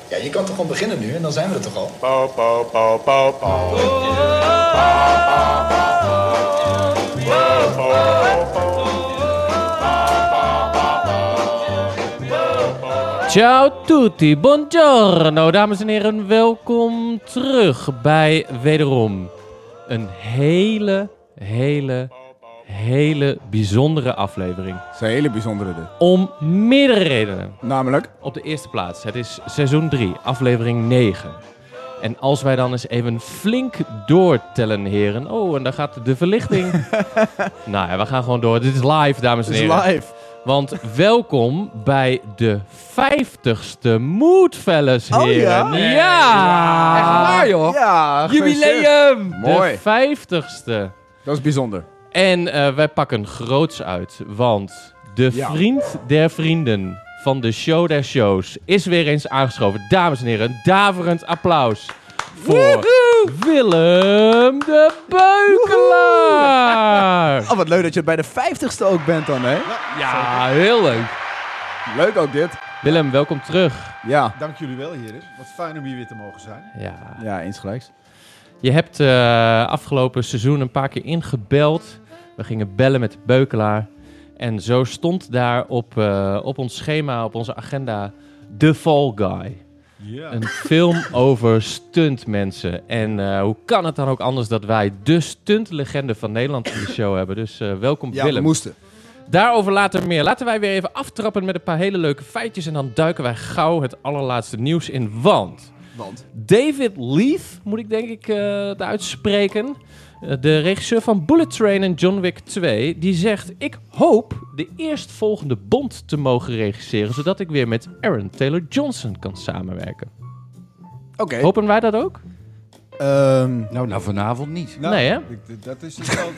Ja, je kan toch gewoon beginnen nu en dan zijn we er toch al? Ciao tutti, buongiorno, dames en heren, welkom terug bij wederom een hele bijzondere aflevering. Dat is een hele bijzondere dit. Om meerdere redenen. Namelijk? Op de eerste plaats, het is seizoen 3, aflevering 9. En als wij dan eens even flink doortellen, heren. Oh, en daar gaat de verlichting. Nou ja, we gaan gewoon door. Dit is live, dames en heren. Het is live. Want welkom bij de 50ste Moodfellas, heren. Oh ja? Ja! Echt waar, joh. Ja, Jubileum! Mooi. De 50ste. Dat is bijzonder. En wij pakken groots uit, want de vriend der vrienden van de show der shows is weer eens aangeschoven. Dames en heren, een daverend applaus voor Willem de Beukelaar. Oh, wat leuk dat je bij de 50ste ook bent dan, hè? Ja, heel leuk. Leuk ook dit. Willem, welkom terug. Ja. Dank jullie wel, heren. Wat fijn om hier weer te mogen zijn. Ja. Eens gelijks. Je hebt afgelopen seizoen een paar keer ingebeld. We gingen bellen met de Beukelaar. En zo stond daar op ons schema, op onze agenda, The Fall Guy. Ja. Een film over stuntmensen. En hoe kan het dan ook anders dat wij de stuntlegende van Nederland in de show hebben. Dus welkom Ja, Willem. we moesten. Daarover later meer. Laten wij weer even aftrappen met een paar hele leuke feitjes. En dan duiken wij gauw het allerlaatste nieuws in. Want David Leith, moet ik denk ik uitspreken. De regisseur van Bullet Train en John Wick 2, die zegt: ik hoop de eerstvolgende Bond te mogen regisseren, zodat ik weer met Aaron Taylor Johnson kan samenwerken. Oké. Hopen wij dat ook? Nou, vanavond niet. Nou, Nee, hè? Dat is hetzelfde.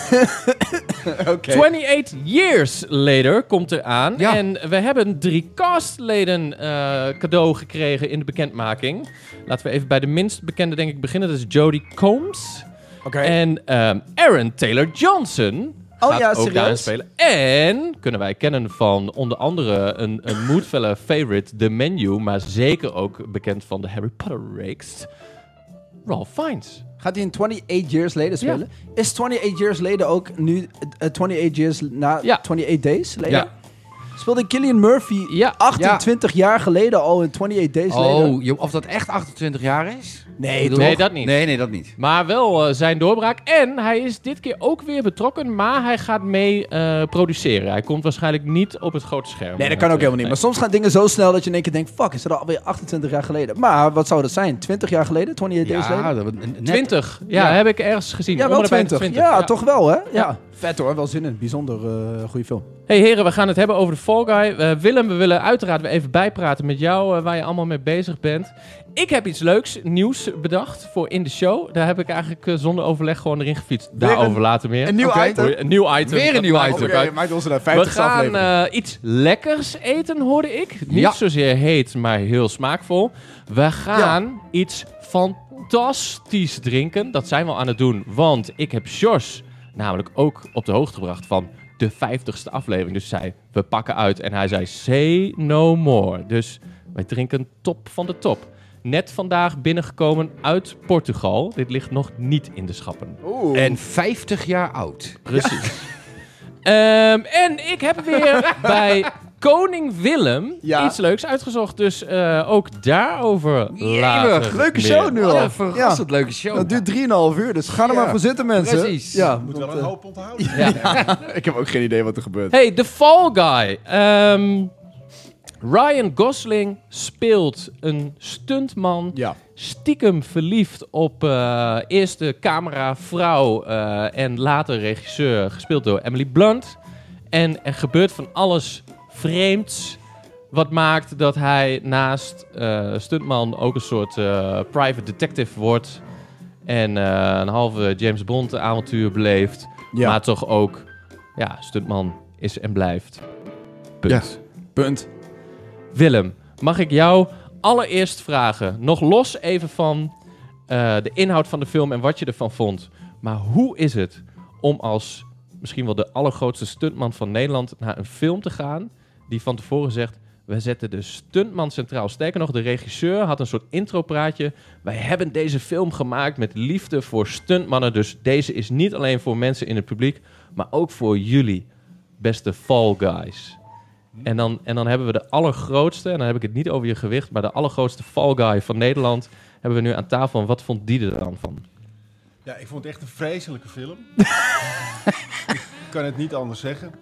Oké. 28 Years Later komt eraan. Ja. En we hebben 3 castleden cadeau gekregen in de bekendmaking. Laten we even bij de minst bekende denk ik beginnen. Dat is Jodie Combs. Oké. En Aaron Taylor Johnson gaat ja, ook serieus? daarin spelen. En kunnen wij kennen van onder andere een Moodfella favorite, The Menu. Maar zeker ook bekend van de Harry Potter reeks, Ralph Fiennes. Gaat hij in 28 Years Later spelen? Is 28 Years Later ook nu 28 Years na Ja. 28 Days Later? Ja. Speelde Cillian Murphy Ja. 28 jaar geleden al in 28 Days Later? Oh, of dat echt 28 jaar is? Nee, toch? Nee, dat niet. Nee, dat niet. Maar wel zijn doorbraak. En hij is dit keer ook weer betrokken, maar hij gaat mee produceren. Hij komt waarschijnlijk niet op het grote scherm. Nee, dat kan ook helemaal niet. Maar soms gaan dingen zo snel dat je in één keer denkt, fuck, is dat alweer 28 jaar geleden? Maar wat zou dat zijn? 20 jaar geleden? 28 Days Later? dat net. 20. Ja, heb ik ergens gezien. Ja, Om wel en bij de 20. Ja, toch wel, hè? Ja. Ja. Vet hoor, wel zin in. Bijzonder goede film. Hey heren, we gaan het hebben over de Fall Guy. Willem, we willen uiteraard weer even bijpraten met jou, waar je allemaal mee bezig bent. Ik heb iets leuks, nieuws bedacht voor in de show. Daar heb ik eigenlijk zonder overleg gewoon erin gefietst. Daarover later meer. Een nieuw Oké. item? Een nieuw item. Weer een nieuw Dat maakt item. ook uit. maakt onze naar We 50 gaan aflevering. iets lekkers eten, hoorde ik. Niet Ja. zozeer heet, maar heel smaakvol. We gaan iets fantastisch drinken. Dat zijn we aan het doen, want ik heb Jos namelijk ook op de hoogte gebracht van de 50ste aflevering. Dus zei, we pakken uit. En hij zei, say no more. Dus wij drinken top van de top. Net vandaag binnengekomen uit Portugal. Dit ligt nog niet in de schappen. En 50 jaar oud. Precies. En ik heb weer bij Koning Willem iets leuks uitgezocht. Dus ook daarover later Leuke meer. show nu al. Oh, een verrassend leuke show. Dat duurt 3,5 uur, dus ga er maar voor zitten, mensen. Precies. Ja, Moet wel een hoop onthouden. ik heb ook geen idee wat er gebeurt. Hey, The Fall Guy. Ryan Gosling speelt een stuntman. Ja. Stiekem verliefd op eerste cameravrouw en later regisseur, gespeeld door Emily Blunt. En er gebeurt van alles vreemds, wat maakt dat hij naast stuntman ook een soort private detective wordt. En een halve James Bond avontuur beleeft. Ja. Maar toch ook stuntman is en blijft. Punt. Punt. Willem, mag ik jou allereerst vragen, nog los even van de inhoud van de film en wat je ervan vond. Maar hoe is het om als misschien wel de allergrootste stuntman van Nederland naar een film te gaan die van tevoren zegt, We zetten de stuntman centraal. Sterker nog, de regisseur had een soort intropraatje. Wij hebben deze film gemaakt met liefde voor stuntmannen. Dus deze is niet alleen voor mensen in het publiek, maar ook voor jullie, beste Fall Guys. En dan hebben we de allergrootste, en dan heb ik het niet over je gewicht, maar de allergrootste Fall Guy van Nederland hebben we nu aan tafel. En wat vond die er dan van? Ja, ik vond het echt een vreselijke film. Ik kan het niet anders zeggen.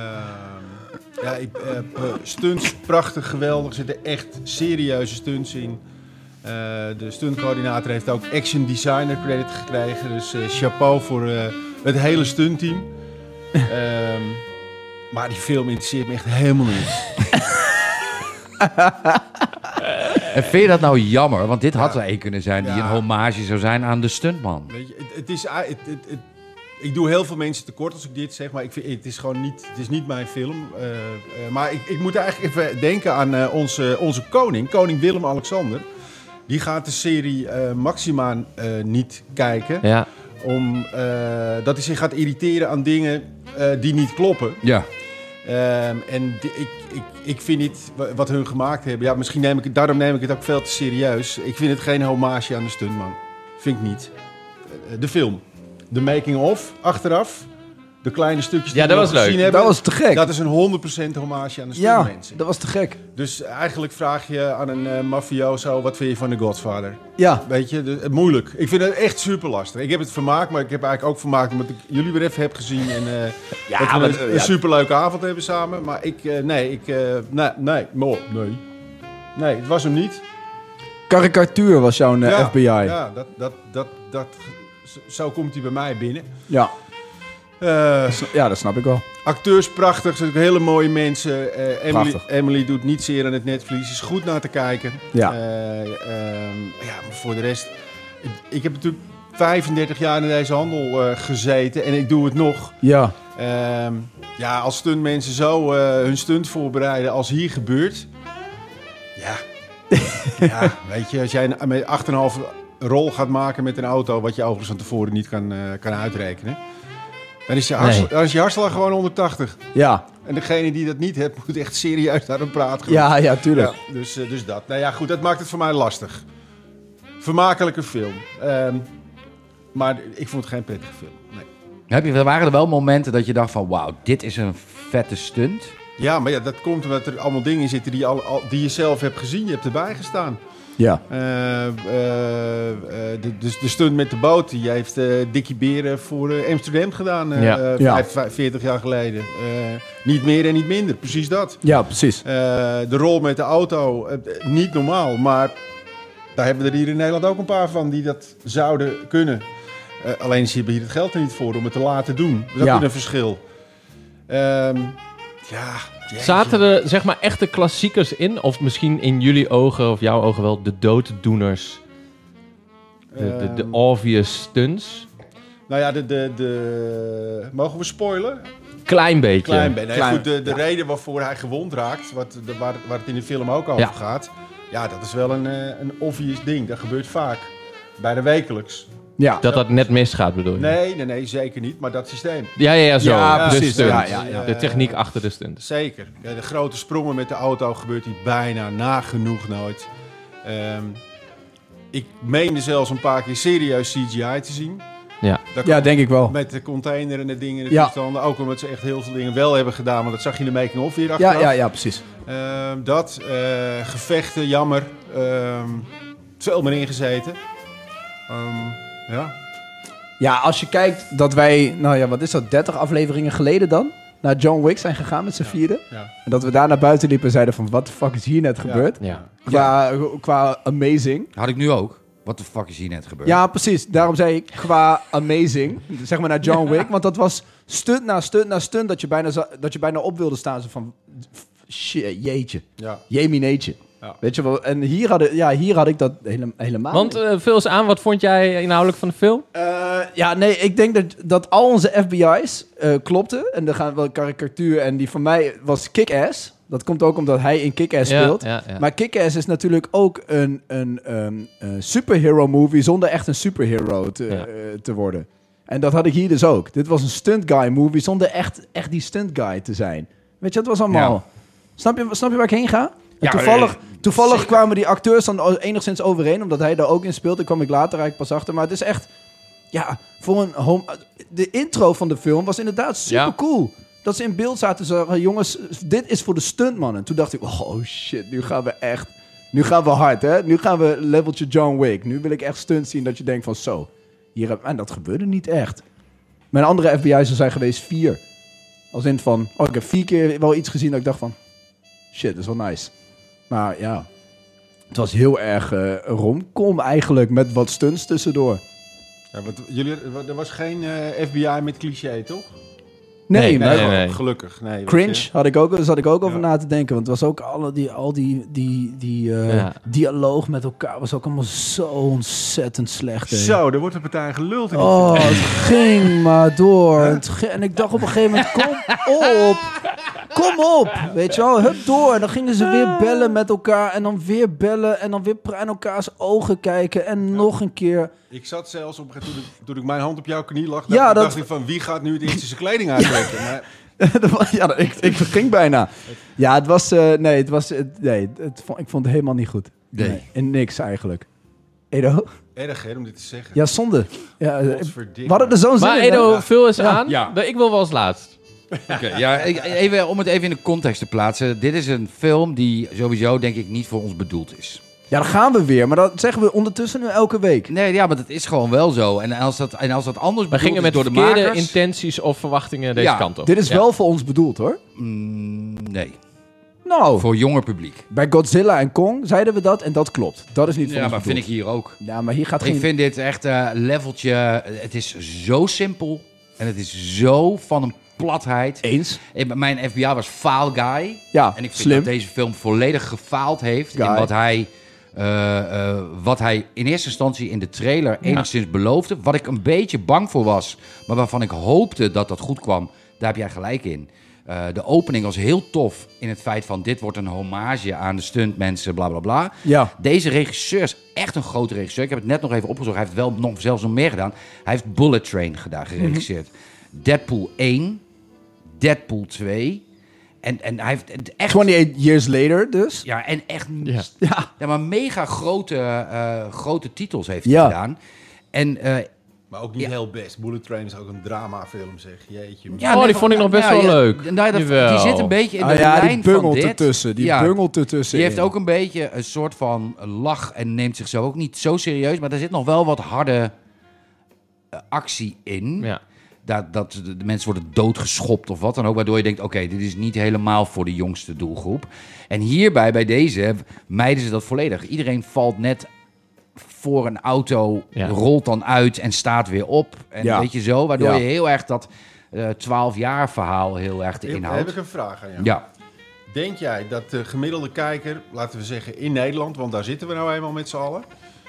Stunts, prachtig, geweldig. Er zitten echt serieuze stunts in. De stuntcoördinator heeft ook action designer credit gekregen. Dus chapeau voor het hele stuntteam. Maar die film interesseert me echt helemaal niet. En vind je dat nou jammer? Want dit had er een kunnen zijn die een hommage zou zijn aan de stuntman. Weet je, ik doe heel veel mensen tekort als ik dit zeg, maar ik vind, het is gewoon niet, het is niet mijn film. Maar ik moet eigenlijk even denken aan onze koning Willem-Alexander. Die gaat de serie Maxima niet kijken. Ja. Dat hij zich gaat irriteren aan dingen die niet kloppen. Ja. Ik vind niet wat hun gemaakt hebben. Ja, misschien daarom neem ik het ook veel te serieus. Ik vind het geen hommage aan de stuntman. Vind ik niet. De film. De making-of, achteraf. De kleine stukjes die Ja, dat we was nog gezien leuk. hebben. Dat was te gek. Dat is een 100% hommage aan de Ja, stuntmensen. dat was te gek. Dus eigenlijk vraag je aan een mafioso, wat vind je van The Godfather? Ja. Weet je, moeilijk. Ik vind het echt super lastig. Ik heb het vermaakt, maar ik heb eigenlijk ook vermaakt omdat ik jullie weer even heb gezien. En dat we een superleuke avond hebben samen. Maar nee, het was hem niet. Karikatuur was jouw FBI. Ja, zo komt hij bij mij binnen. Ja. Ja, dat snap ik wel. Acteurs prachtig, zijn ook hele mooie mensen. Prachtig. Emily doet niet zeer aan het netvlies, is goed naar te kijken. Ja. Maar voor de rest, ik heb natuurlijk 35 jaar in deze handel gezeten en ik doe het nog. Ja. Als stuntmensen zo hun stunt voorbereiden als hier gebeurt. Ja, weet je, als jij met 8,5 rol gaat maken met een auto, wat je overigens van tevoren niet kan uitrekenen. Dan is je hartslag gewoon 180. Ja. En degene die dat niet heeft, moet echt serieus naar een praat gaan. Ja, tuurlijk. Ja, dus dat. Nou ja, goed, dat maakt het voor mij lastig. Vermakelijke film. Maar ik vond het geen prettige film. Nee. Waren er wel momenten dat je dacht van, wauw, dit is een vette stunt? Ja, maar ja, dat komt omdat er allemaal dingen in zitten die je zelf hebt gezien. Je hebt erbij gestaan. Ja. De stunt met de boot, die heeft Dickie Beren voor Amsterdam gedaan. 40 jaar geleden. Niet meer en niet minder, precies dat. Ja, precies. De rol met de auto, niet normaal. Maar daar hebben we er hier in Nederland ook een paar van die dat zouden kunnen. Alleen ze hebben hier het geld er niet voor om het te laten doen. Dat is ook een verschil. Zaten er zeg maar echte klassiekers in? Of misschien in jullie ogen of jouw ogen wel de dooddoeners? De obvious stunts? Nou ja, mogen we spoilen? Klein beetje. Klein beetje. Nee, goed, de reden waarvoor hij gewond raakt, waar het in de film ook over gaat. Ja, dat is wel een obvious ding. Dat gebeurt vaak. Bijna wekelijks. Ja. Dat net misgaat, bedoel je? Nee, zeker niet. Maar dat systeem. Ja, zo. Ja, de precies. stunt. Ja. De techniek achter de stunt. Zeker. Ja, de grote sprongen met de auto gebeurt hier bijna nagenoeg nooit. Ik meende zelfs een paar keer serieus CGI te zien. Ja, denk ik wel. Met de container en de dingen in de toestanden. Ook omdat ze echt heel veel dingen wel hebben gedaan. Maar dat zag je in de making-of weer achteraf. Ja, precies. Gevechten, jammer. Veel meer ingezeten. Ja, als je kijkt dat wij, 30 afleveringen geleden dan, naar John Wick zijn gegaan met z'n vieren. Ja. En dat we daar naar buiten liepen en zeiden van, what the fuck is hier net gebeurd? Ja. Qua amazing. Had ik nu ook. What the fuck is hier net gebeurd? Ja, precies. Daarom zei ik qua amazing, zeg maar naar John Wick. Want dat was stunt na stunt na stunt dat je bijna op wilde staan. Zo van, shit, jeetje. Ja. Jemineetje. Ja. Weet je wel? En hier had ik dat helemaal Want niet. vul eens aan, wat vond jij inhoudelijk van de film? Ik denk dat al onze FBI's klopten. En er gaan wel karikatuur. En die van mij was Kick-Ass. Dat komt ook omdat hij in Kick-Ass speelt. Ja. Maar Kick-Ass is natuurlijk ook een superhero movie zonder echt een superhero te worden. En dat had ik hier dus ook. Dit was een stunt guy movie zonder echt die stunt guy te zijn. Weet je, het was allemaal... Ja. Snap je waar ik heen ga? En toevallig kwamen die acteurs dan enigszins overeen, omdat hij daar ook in speelt. Daar kwam ik later eigenlijk pas achter. Maar het is echt, voor een de intro van de film was inderdaad super cool. Dat ze in beeld zaten en zeggen, jongens, dit is voor de stuntmannen. Toen dacht ik, oh shit, nu gaan we hard, hè. Nu gaan we leveltje John Wick. Nu wil ik echt stunts zien dat je denkt van zo. En dat gebeurde niet echt. Mijn andere FBI's zijn geweest 4. Als in van, ik heb 4 keer wel iets gezien dat ik dacht van, shit, dat is wel nice. Maar ja, het was heel erg romcom eigenlijk, met wat stunts tussendoor. Ja, er was geen FBI met cliché, toch? Nee. Gelukkig. Nee, Cringe zat ik ook over na te denken. Want het was ook al die dialoog met elkaar was ook allemaal zo ontzettend slecht. Zo, er wordt een partij geluld. Het ging maar door. En ik dacht op een gegeven moment, kom op. Weet je wel, hup door. En dan gingen ze weer bellen met elkaar. En dan weer bellen. En dan weer aan elkaars ogen kijken. En nog een keer. Ik zat zelfs op toen ik mijn hand op jouw knie lag. Dacht ik van, wie gaat nu het eerste zijn kleding uittrekken? Maar... ik ging bijna. Ja, het was... ik vond het helemaal niet goed. Nee. En niks eigenlijk. Edo? Erg, hè, om dit te zeggen. Ja, zonde. Ja, we hadden er zo'n zin in. Maar Edo, vul eens aan. Ja. Ik wil wel als laatst. Om het even in de context te plaatsen. Dit is een film die sowieso, denk ik, niet voor ons bedoeld is. Ja, dan gaan we weer. Maar dat zeggen we ondertussen nu elke week. Nee, ja, maar dat is gewoon wel zo. En als dat anders we gingen met door de verkeerde makers... intenties of verwachtingen deze kant op. Dit is wel voor ons bedoeld, hoor. Nee. Nou, voor jonger publiek. Bij Godzilla en Kong zeiden we dat en dat klopt. Dat is niet voor ons maar bedoeld. vind ik hier ook. Ja, maar hier gaat Ik vind dit echt leveltje... Het is zo simpel. En het is zo van een platheid. Eens. Mijn FBI was Faal Guy. Ja, en ik vind slim. dat deze film volledig gefaald heeft in wat hij in eerste instantie in de trailer enigszins beloofde. Wat ik een beetje bang voor was, maar waarvan ik hoopte dat dat goed kwam. Daar heb jij gelijk in. De opening was heel tof in het feit van dit wordt een hommage aan de stuntmensen, bla bla bla. Ja. Deze regisseur is echt een grote regisseur. Ik heb het net nog even opgezocht. Hij heeft wel zelfs nog meer gedaan. Hij heeft Bullet Train geregisseerd. Deadpool 1, Deadpool 2... En hij heeft echt... 28 Years Later dus. Ja, en echt... Ja. Ja, maar mega grote titels heeft hij gedaan. En... maar ook niet heel best. Bullet Train is ook een dramafilm, zeg. Jeetje. Ja, die vond ik nog best wel leuk. Die zit een beetje in de lijn die van dit. Ertussen. Die bungelt ertussen. Die heeft ook een beetje een soort van lach en neemt zichzelf ook niet zo serieus. Maar er zit nog wel wat harde actie in. Ja. Dat de mensen worden doodgeschopt of wat dan ook. Waardoor je denkt, oké, dit is niet helemaal voor de jongste doelgroep. En hierbij, bij deze, mijden ze dat volledig. Iedereen valt net voor een auto, rolt dan uit en staat weer op. En weet je zo, waardoor je heel erg dat 12 jaar verhaal heel erg inhoudt. Heb ik een vraag aan jou. Ja. Denk jij dat de gemiddelde kijker, laten we zeggen in Nederland, want daar zitten we nou eenmaal met z'n allen,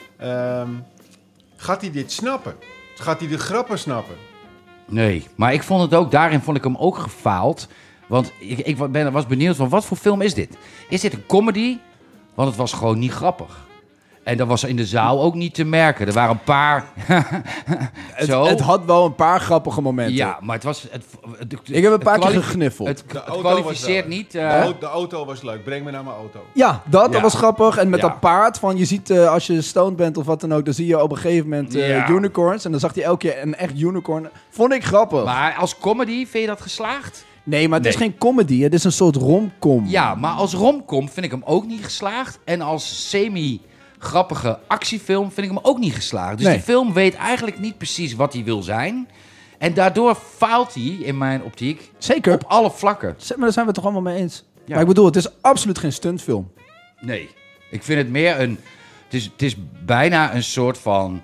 gaat hij dit snappen? Gaat hij de grappen snappen? Nee, maar daarin vond ik hem ook gefaald. Want ik was benieuwd van wat voor film is dit? Is dit een comedy? Want het was gewoon niet grappig. En dat was in de zaal ook niet te merken. Er waren een paar... Het had wel een paar grappige momenten. Ja, maar het was... Ik heb een paar keer gegniffeld. Het kwalificeert niet... De auto was leuk. Breng me naar mijn auto. Ja, dat was grappig. En met dat paard van... Je ziet als je stoned bent of wat dan ook... Dan zie je op een gegeven moment unicorns. En dan zag hij elke keer een echt unicorn. Vond ik grappig. Maar als comedy vind je dat geslaagd? Nee, maar het is geen comedy. Het is een soort romcom. Ja, maar als romcom vind ik hem ook niet geslaagd. En als grappige actiefilm vind ik hem ook niet geslaagd. Dus de film weet eigenlijk niet precies wat hij wil zijn. En daardoor faalt hij, in mijn optiek, zeker op alle vlakken. Maar daar zijn we het toch allemaal mee eens. Ja. Maar ik bedoel, het is absoluut geen stuntfilm. Nee, ik vind het meer een... Het is bijna een soort van...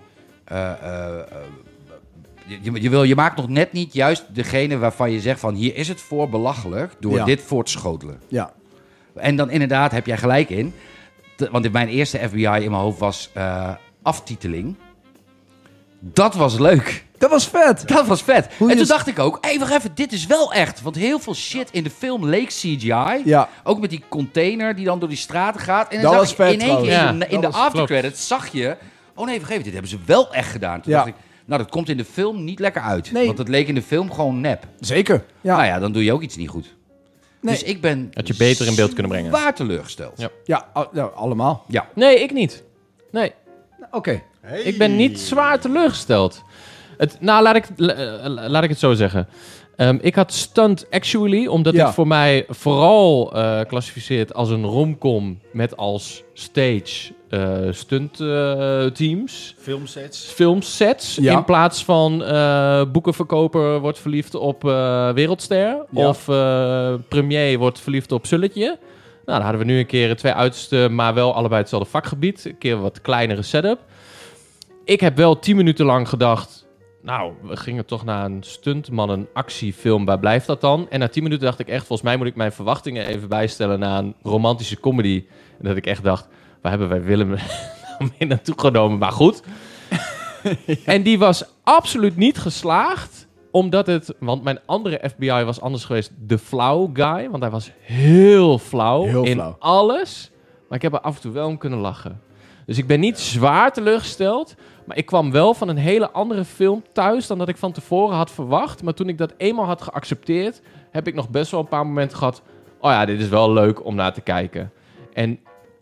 Je maakt nog net niet juist degene waarvan je zegt van... hier is het voor belachelijk door dit voor te schotelen. Ja. En dan inderdaad heb jij gelijk in... Want mijn eerste FBI in mijn hoofd was aftiteling. Dat was leuk. Dat was vet. Dat was vet. En toen dacht ik ook, wacht even, dit is wel echt. Want heel veel shit in de film leek CGI. Ja. Ook met die container die dan door die straten gaat. En dan dat was vet, in één keer in de aftercredits zag je... Oh nee, vergeet, dit hebben ze wel echt gedaan. Toen dacht ik, nou dat komt in de film niet lekker uit. Nee. Want het leek in de film gewoon nep. Zeker. Ja. Nou ja, dan doe je ook iets niet goed. Nee. Dus ik ben... Had je beter in beeld kunnen brengen. Zwaar teleurgesteld. Ja. Ja, allemaal. Ja. Nee, ik niet. Nee, Oké. Hey. ik ben niet zwaar teleurgesteld. Laat ik het zo zeggen. Ik had Stunt Actually, omdat Ja. het voor mij vooral klassificeert als een romcom met als stage stunt teams. Filmsets. Ja. In plaats van boekenverkoper wordt verliefd op wereldster. Ja. Of premier wordt verliefd op Sulletje. Nou, dan hadden we nu een keer 2 uiterste, maar wel allebei hetzelfde vakgebied. Een keer een wat kleinere setup. Ik heb wel 10 minuten lang gedacht... Nou, we gingen toch naar een stuntmannen actiefilm. Waar blijft dat dan? En na 10 minuten dacht ik echt... Volgens mij moet ik mijn verwachtingen even bijstellen... naar een romantische comedy. En dat ik echt dacht... Waar hebben wij Willem mee naartoe genomen? Maar goed. Ja. En die was absoluut niet geslaagd. Omdat het... Want mijn andere FBI was anders geweest. De flauw guy. Want hij was heel flauw. Heel in flauw. alles. Maar ik heb er af en toe wel om kunnen lachen. Dus ik ben niet zwaar teleurgesteld... Maar ik kwam wel van een hele andere film thuis dan dat ik van tevoren had verwacht. Maar toen ik dat eenmaal had geaccepteerd, heb ik nog best wel een paar momenten gehad. Oh ja, dit is wel leuk om naar te kijken. En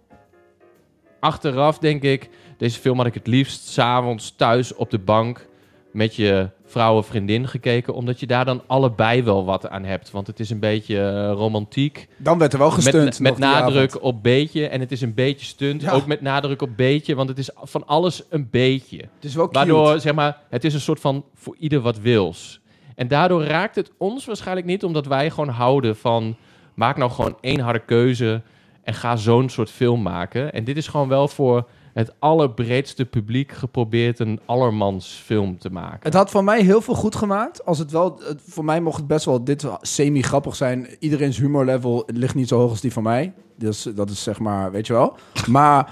achteraf denk ik, deze film had ik het liefst 's avonds thuis op de bank met je vrouw of vriendin gekeken. Omdat je daar dan allebei wel wat aan hebt. Want het is een beetje romantiek. Dan werd er wel gestunt. Met nog die nadruk avond. op beetje. En het is een beetje stunt. Ja. Ook met nadruk op beetje. Want het is van alles een beetje. Het is wel cute. Waardoor, zeg maar, het is een soort van voor ieder wat wils. En daardoor raakt het ons waarschijnlijk niet. Omdat wij gewoon houden van... Maak nou gewoon 1 harde keuze. En ga zo'n soort film maken. En dit is gewoon wel voor het allerbreedste publiek geprobeerd een allermans film te maken. Het had voor mij heel veel goed gemaakt. Als het wel, voor mij mocht het best wel dit semi-grappig zijn. Iedereen's humorlevel ligt niet zo hoog als die van mij. Dus dat is zeg maar, weet je wel. Maar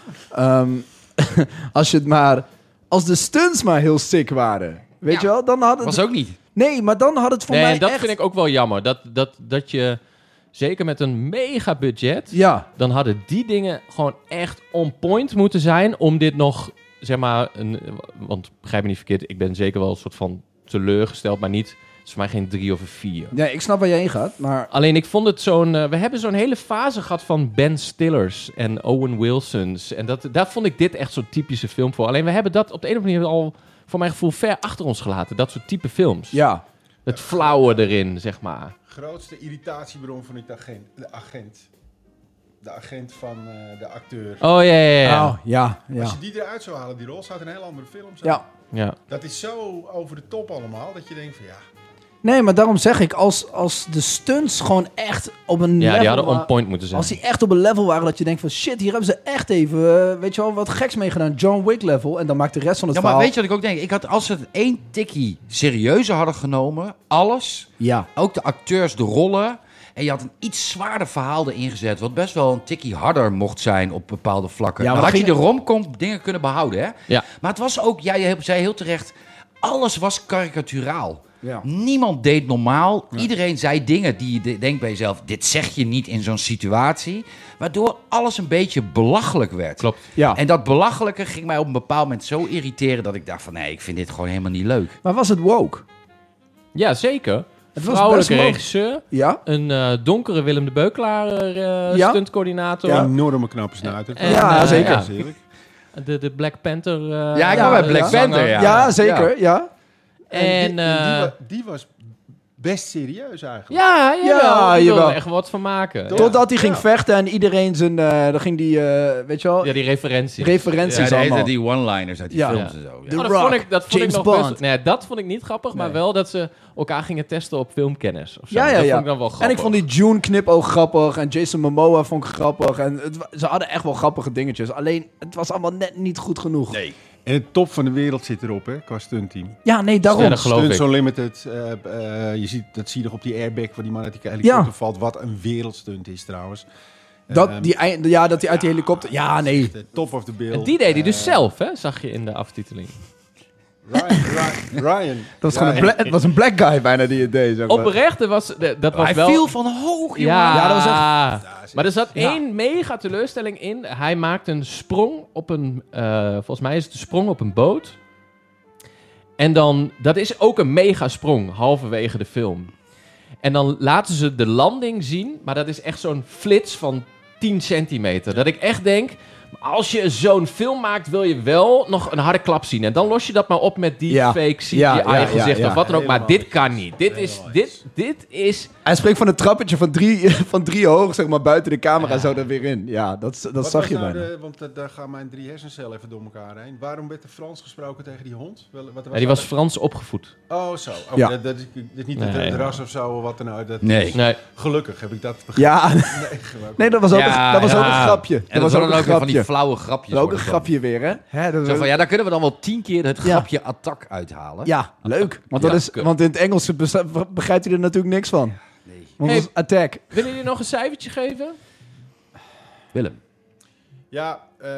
als de stunts maar heel sick waren, weet je wel, dan had het... Was ook niet. Nee, maar dan had het voor mij en dat echt... vind ik ook wel jammer. Dat je, zeker met een mega budget... Ja, Dan hadden die dingen gewoon echt on point moeten zijn om dit nog, zeg maar, want begrijp me niet verkeerd, ik ben zeker wel een soort van teleurgesteld, maar niet, het is voor mij geen 3 of een 4. nee, ik snap waar je heen gaat, maar... Alleen ik vond het we hebben zo'n hele fase gehad van Ben Stillers en Owen Wilsons en daar vond ik dit echt zo'n typische film voor. Alleen we hebben dat op de een of andere manier al, voor mijn gevoel, ver achter ons gelaten, dat soort type films. Ja. Het flauwe erin, zeg maar. Grootste irritatiebron vond ik de agent van de acteur. Oh ja. Oh, ja. Als je die eruit zou halen, die rol, zou het een heel andere film zijn. Ja. Dat is zo over de top allemaal, dat je denkt van ja... Nee, maar daarom zeg ik, als de stunts gewoon echt op een level... Ja, die hadden on point moeten zijn. Als die echt op een level waren dat je denkt van shit, hier hebben ze echt even, weet je wel, wat geks mee gedaan. John Wick level. En dan maakt de rest van het Ja, maar verhaal... weet je wat ik ook denk? Als ze het 1 tikkie serieuzer hadden genomen, alles, Ja. ook de acteurs, de rollen, en je had een iets zwaarder verhaal erin gezet, wat best wel een tikkie harder mocht zijn op bepaalde vlakken. Ja, dan maar had je ging- de romcom dingen kunnen behouden, hè? Ja. Maar het was ook, je zei heel terecht, alles was karikaturaal. Ja. Niemand deed normaal. Iedereen zei dingen die je denkt bij jezelf, dit zeg je niet in zo'n situatie. Waardoor alles een beetje belachelijk werd. Klopt. Ja. En dat belachelijke ging mij op een bepaald moment zo irriteren dat ik dacht van nee, ik vind dit gewoon helemaal niet leuk. Maar was het woke? Ja, zeker. Het was Vrouwelijke best woke. regisseur. Ja. Een donkere Willem de Beukelaar Ja. stuntcoördinator. Ja. Enorme knappe snuit. Ja, zeker. Dat is eerlijk. De Black Panther. Ja, ik kwam bij Black zanger. Panther, Ja, zeker. Ja. En Die was best serieus eigenlijk. ja, Ja, jawel. Die wilde jawel. er echt wat van maken. Ja. Totdat hij ging vechten en iedereen zijn... dan ging die, weet je wel, Ja, die referentie. referenties Ja, allemaal. die one-liners uit die Ja. films en zo. Ja. The dat Rock, vond ik James nog Bond. best... Nee, dat vond ik niet grappig, maar Nee. wel dat ze elkaar gingen testen op filmkennis. Of zo. Ja, ja, dat ja. vond ik dan wel grappig. En ik vond die June knipoog grappig. En Jason Momoa vond ik grappig. En ze hadden echt wel grappige dingetjes. Alleen, het was allemaal net niet goed genoeg. Nee. En de top van de wereld zit erop, hè, qua stuntteam. Ja, nee, daarom. Ja, dat geloof ik. Stunts Unlimited. Dat zie je nog op die airbag waar die man uit die helikopter valt. Wat een wereldstunt is trouwens. Dat hij uit die helikopter... Ja, nee. De top of the bill. En die deed hij dus zelf, hè? Zag je in de aftiteling. Ryan. Dat was gewoon het was een black guy bijna die het deed. Zeg maar. Oprecht, dat was Hij wel... viel van hoog, jongen. Ja, dat was echt... Maar er zat één mega teleurstelling in. Hij maakt een sprong op een... volgens mij is het een sprong op een boot. En dan... Dat is ook een mega sprong, halverwege de film. En dan laten ze de landing zien, maar dat is echt zo'n flits van 10 centimeter. Dat ik echt denk, als je zo'n film maakt, wil je wel nog een harde klap zien. En dan los je dat maar op met die fake CGI-gezicht of wat dan ook. Maar dit kan niet. Dit is... Hij spreekt van een trappetje van 3 hoog, zeg maar, buiten de camera zo er weer in. Ja, dat zag je bijna. Want daar gaan mijn 3 hersencellen even door elkaar heen. Waarom werd er Frans gesproken tegen die hond? Die was Frans opgevoed. Oh, zo. Ja. Dat is niet het ras of zo, of wat dan ook. Nee. Gelukkig heb ik dat begrepen. Ja, nee, dat was ook een grapje. En dat was ook van die flauwe grapjes. Dat ook een grapje weer, hè? Zo van, daar kunnen we dan wel 10 keer het grapje attack uithalen. Ja, leuk. Want in het Engels begrijpt hij er natuurlijk niks van. Nee. Want dat is attack. Willen jullie nog een cijfertje geven? Willem. Ja,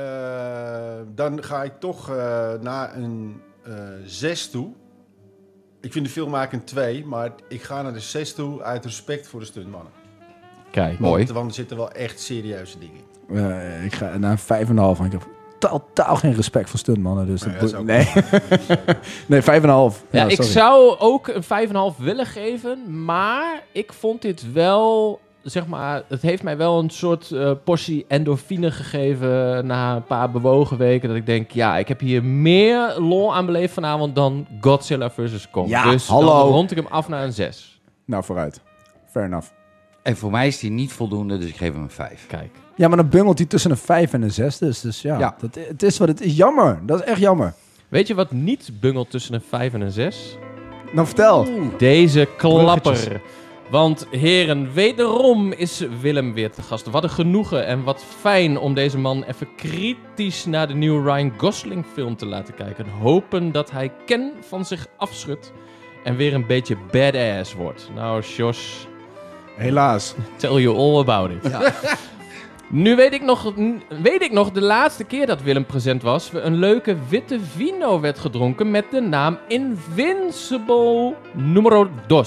dan ga ik toch naar een 6 toe. Ik vind de film eigenlijk een 2, maar ik ga naar de 6 toe uit respect voor de stuntmannen. Kijk, mooi. Want er zitten wel echt serieuze dingen in. Ik ga naar een 5,5. Ik heb totaal geen respect voor stuntmannen. Dus nee, 5,5. Ja, ik zou ook een 5,5 willen geven. Maar ik vond dit wel, zeg maar, het heeft mij wel een soort portie endorfine gegeven na een paar bewogen weken. Dat ik denk, ja, ik heb hier meer lol aan beleefd vanavond dan Godzilla vs. Kong. Ja, dus hallo. dan rond ik hem af naar een 6. Nou, vooruit. Fair enough. En voor mij is die niet voldoende, dus ik geef hem een 5. Kijk. Ja, maar dan bungelt hij tussen een 5 en een 6. Dus ja. Het is wat het is. Jammer. Dat is echt jammer. Weet je wat niet bungelt tussen een 5 en een 6? Nou, vertel. Deze klapper. Bruggetjes. Want heren, wederom is Willem weer te gast. Wat een genoegen en wat fijn om deze man even kritisch naar de nieuwe Ryan Gosling film te laten kijken. Hopen dat hij Ken van zich afschudt en weer een beetje badass wordt. Nou, Jos, Helaas. tell you all about it. Ja. Nu weet ik nog de laatste keer dat Willem present was, een leuke witte vino werd gedronken met de naam Invincible Numero 2.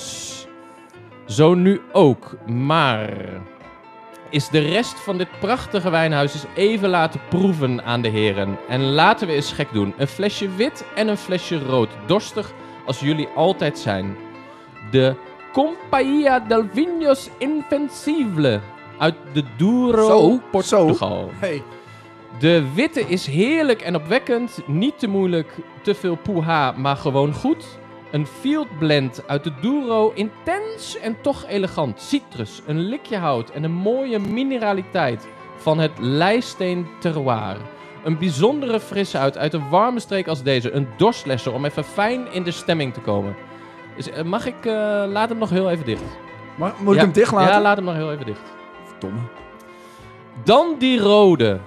Zo nu ook, maar is de rest van dit prachtige wijnhuis eens even laten proeven aan de heren. En laten we eens gek doen. Een flesje wit en een flesje rood. Dorstig als jullie altijd zijn. De Companhia del Vinhos Invencível uit de Douro, Portugal. Hey. De witte is heerlijk en opwekkend. Niet te moeilijk, te veel poeha, maar gewoon goed. Een field blend uit de Douro, intens en toch elegant. Citrus, een likje hout en een mooie mineraliteit van het Leisteen terroir. Een bijzondere frisse uit een warme streek als deze. Een dorstlesser om even fijn in de stemming te komen. Dus, mag ik, laat hem nog heel even dicht. Moet ik hem dicht laten? Ja, laat hem nog heel even dicht. Verdomme. Dan die rode.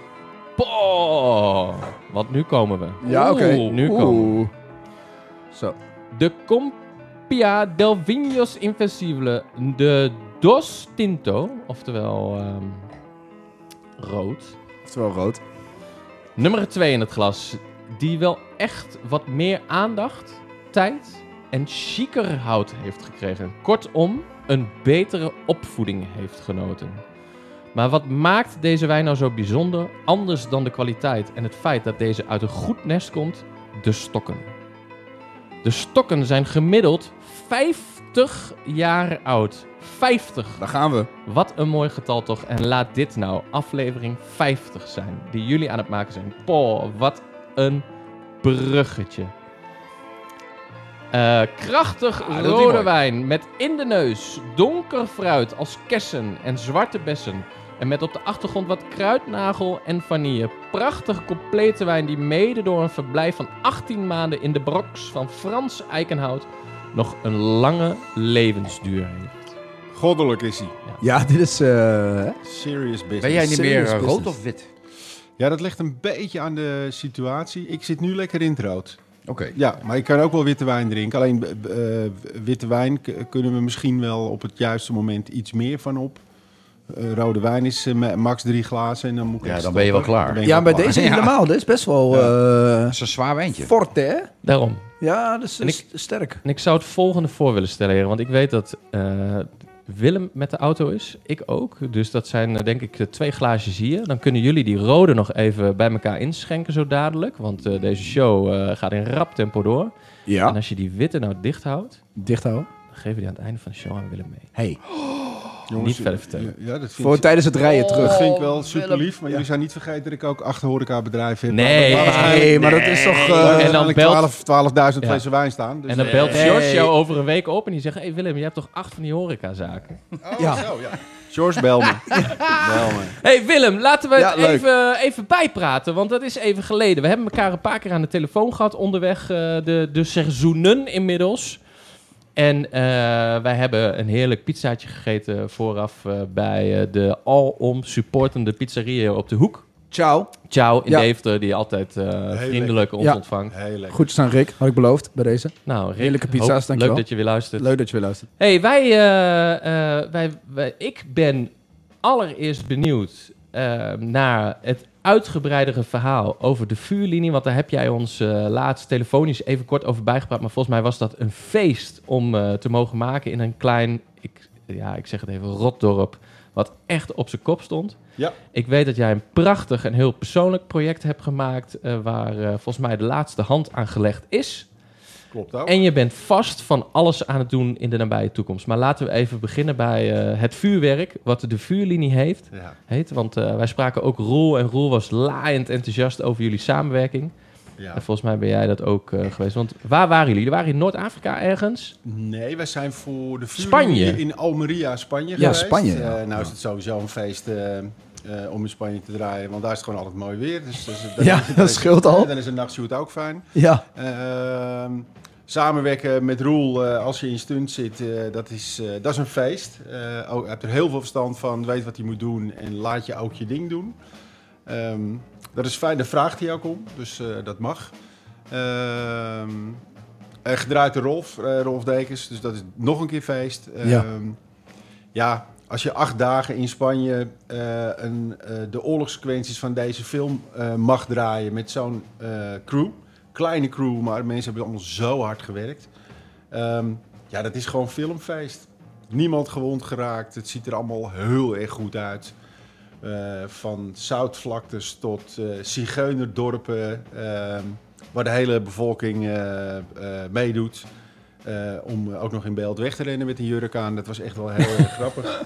Poh, want nu komen we. Ja, oké. Nu komen we. Zo. De Compia del Vinhos Invencível, de Dos Tinto, oftewel rood. Oftewel rood. Nummer 2 in het glas, die wel echt wat meer aandacht, tijd en chiquer hout heeft gekregen. Kortom, een betere opvoeding heeft genoten. Maar wat maakt deze wijn nou zo bijzonder, anders dan de kwaliteit en het feit dat deze uit een goed nest komt? De stokken. De stokken zijn gemiddeld 50 jaar oud. 50. Daar gaan we. Wat een mooi getal toch. En laat dit nou aflevering 50 zijn. Die jullie aan het maken zijn. Poh, wat een bruggetje. Krachtig rode wijn met in de neus donker fruit als kersen en zwarte bessen. En met op de achtergrond wat kruidnagel en vanille. Prachtige complete wijn die mede door een verblijf van 18 maanden in de broks van Frans eikenhout nog een lange levensduur heeft. Goddelijk is hij. Ja, dit is... Serious business. Ben jij niet meer Serious rood business. of wit? Ja, dat ligt een beetje aan de situatie. Ik zit nu lekker in het rood. Oké. Ja, maar ik kan ook wel witte wijn drinken. Alleen witte wijn kunnen we misschien wel op het juiste moment iets meer van op. Rode wijn is max 3 glazen en dan moet ik Ja, dan ben je wel klaar. Ja, bij deze niet normaal. Dit is best wel Dat is een zwaar wijntje. forte, hè? Daarom. Ja, dat is En ik- sterk. En ik zou het volgende voor willen stellen, heren. Want ik weet dat Willem met de auto is. Ik ook. Dus dat zijn denk ik 2 glaasjes hier. Dan kunnen jullie die rode nog even bij elkaar inschenken zo dadelijk. Want deze show gaat in rap tempo door. En Ja. als je die witte nou dicht houdt, Dicht houden. geven die aan het einde van de show aan Willem mee. Hey. Jongens, Niet verder vertellen. Ja, dat vind Voor tijdens het rijden terug. Dat vind ik wel super lief, maar jullie zijn niet vergeten dat ik ook 8 horecabedrijven heb. Nee, maar dat is toch... En dan belt- 12.000 flessen wijn staan. Dus En dan belt George jou over een week op en die zegt... Hey Willem, je hebt toch 8 van die horecazaken? Ja. Zo, ja. George, bel me. Bel me. Hey Willem, laten we het leuk. even bijpraten, want dat is even geleden. We hebben elkaar een paar keer aan de telefoon gehad onderweg, de seizoenen inmiddels. En wij hebben een heerlijk pizzaatje gegeten vooraf bij de alom supportende pizzeria op de hoek. Ciao. Ciao in Ja. Deventer, die altijd vriendelijk ons Ja. ontvangt. Heel lekker. Groetjes aan Rick, had ik beloofd bij deze. Nou, Rick, Heerlijke pizza's, dankjewel. leuk dat je weer luistert. Leuk dat je weer luistert. Hey, ik ben allereerst benieuwd naar het uitgebreidere verhaal over de vuurlinie. Want daar heb jij ons laatst telefonisch even kort over bijgepraat. Maar volgens mij was dat een feest om te mogen maken in een klein, ik zeg het even, rotdorp. Wat echt op zijn kop stond. Ja. Ik weet dat jij een prachtig en heel persoonlijk project hebt gemaakt. Waar volgens mij de laatste hand aan gelegd is. Klopt ook. En je bent vast van alles aan het doen in de nabije toekomst. Maar laten we even beginnen bij het vuurwerk, wat de vuurlinie heet. Want wij spraken ook Roel en Roel was laaiend enthousiast over jullie samenwerking. Ja. En volgens mij ben jij dat ook geweest. Want waar waren jullie? Jullie waren in Noord-Afrika ergens? Nee, wij zijn voor de Spanje. vuurlinie in Almeria, Spanje Ja, geweest. Spanje, ja. Nou is het sowieso een feest om in Spanje te draaien, want daar is het gewoon altijd mooi weer. Dus, Dat scheelt al. Dan is een nachtshoot ook fijn. Ja. Samenwerken met Roel als je in stunt zit, dat is een feest. Je hebt er heel veel verstand van, weet wat hij moet doen en laat je ook je ding doen. Dat is fijn, daar vraagt hij ook om, dus dat mag. Gedraaid door Rolf Dekens, dus dat is nog een keer feest. Ja. Als je 8 dagen in Spanje de oorlogssequenties van deze film mag draaien met zo'n crew. Kleine crew, maar mensen hebben allemaal zo hard gewerkt. Dat is gewoon filmfeest. Niemand gewond geraakt. Het ziet er allemaal heel erg goed uit. Van zoutvlaktes tot zigeunerdorpen, waar de hele bevolking meedoet. Om ook nog in beeld weg te rennen met een jurk aan. Dat was echt wel heel erg grappig.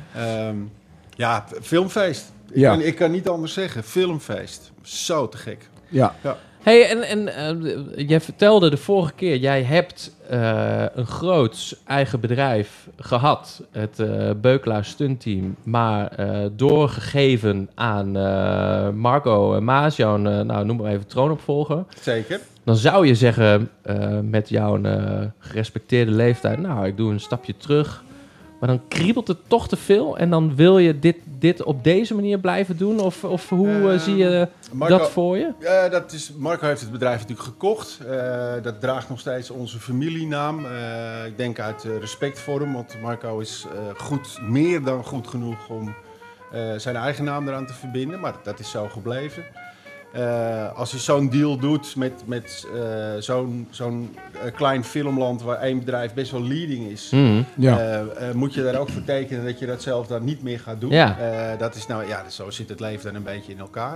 Filmfeest. Ja. Ik kan niet anders zeggen. Filmfeest. Zo te gek. Ja. Hey, en jij vertelde de vorige keer, jij hebt een groot eigen bedrijf gehad, het Beukelaar Stuntteam, maar doorgegeven aan Marco Maas, jouw, noem maar even troonopvolger. Zeker. Dan zou je zeggen, met jouw gerespecteerde leeftijd, ik doe een stapje terug. Maar dan kriebelt het toch te veel en dan wil je dit op deze manier blijven doen? Of hoe zie je Marco, dat voor je? Marco heeft het bedrijf natuurlijk gekocht. Dat draagt nog steeds onze familienaam. Ik denk uit respect voor hem, want Marco is meer dan goed genoeg om zijn eigen naam eraan te verbinden. Maar dat is zo gebleven. Als je zo'n deal doet met zo'n klein filmland waar één bedrijf best wel leading is, moet je daar ook voor tekenen dat je dat zelf dan niet meer gaat doen. Ja. Zo zit het leven dan een beetje in elkaar.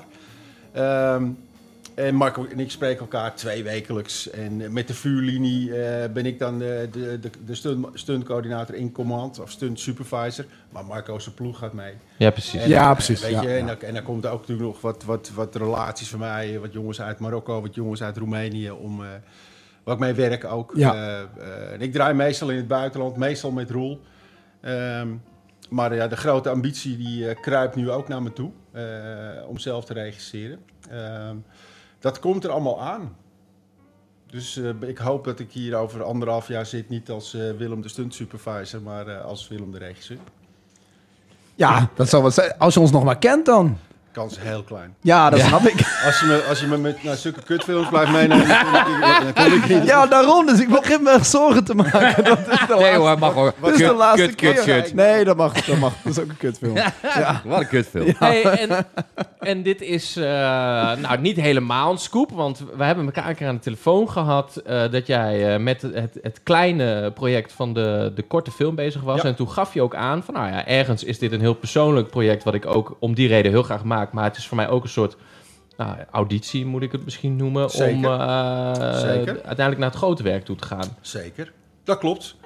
En Marco en ik spreken elkaar 2 wekelijks. En met de vuurlinie ben ik dan de stuntcoördinator in command of stunt supervisor. Maar Marco's ploeg gaat mee. Ja, precies. Precies. Weet je, en dan komt er ook natuurlijk nog wat relaties van mij. Wat jongens uit Marokko, wat jongens uit Roemenië. Waar ik mee werk ook. Ja. En ik draai meestal in het buitenland, meestal met Roel. Maar de grote ambitie die kruipt nu ook naar me toe. Om zelf te regisseren. Dat komt er allemaal aan. Dus ik hoop dat ik hier over 1,5 jaar zit. Niet als Willem de stunt supervisor, maar als Willem de regisseur. Ja, dat zal wat zijn. Als je ons nog maar kent dan. Kans heel klein. Ja, dat snap ik. Als je me met zulke kutfilms blijft meenemen, dan kom ik niet. Ja, daarom. Dus ik begin me echt zorgen te maken. Dat is de laatste, Nee hoor, mag hoor. dat is de laatste keer. Kut. Nee, dat mag. Dat is ook een kutfilm. Ja. Wat een kutfilm. Ja. Hey, en dit is niet helemaal een scoop, want we hebben elkaar een keer aan de telefoon gehad dat jij met het kleine project van de korte film bezig was. Ja. En toen gaf je ook aan van, ergens is dit een heel persoonlijk project wat ik ook om die reden heel graag maak. Maar het is voor mij ook een soort auditie, moet ik het misschien noemen, Zeker. om Zeker. uiteindelijk naar het grote werk toe te gaan. Zeker, dat klopt.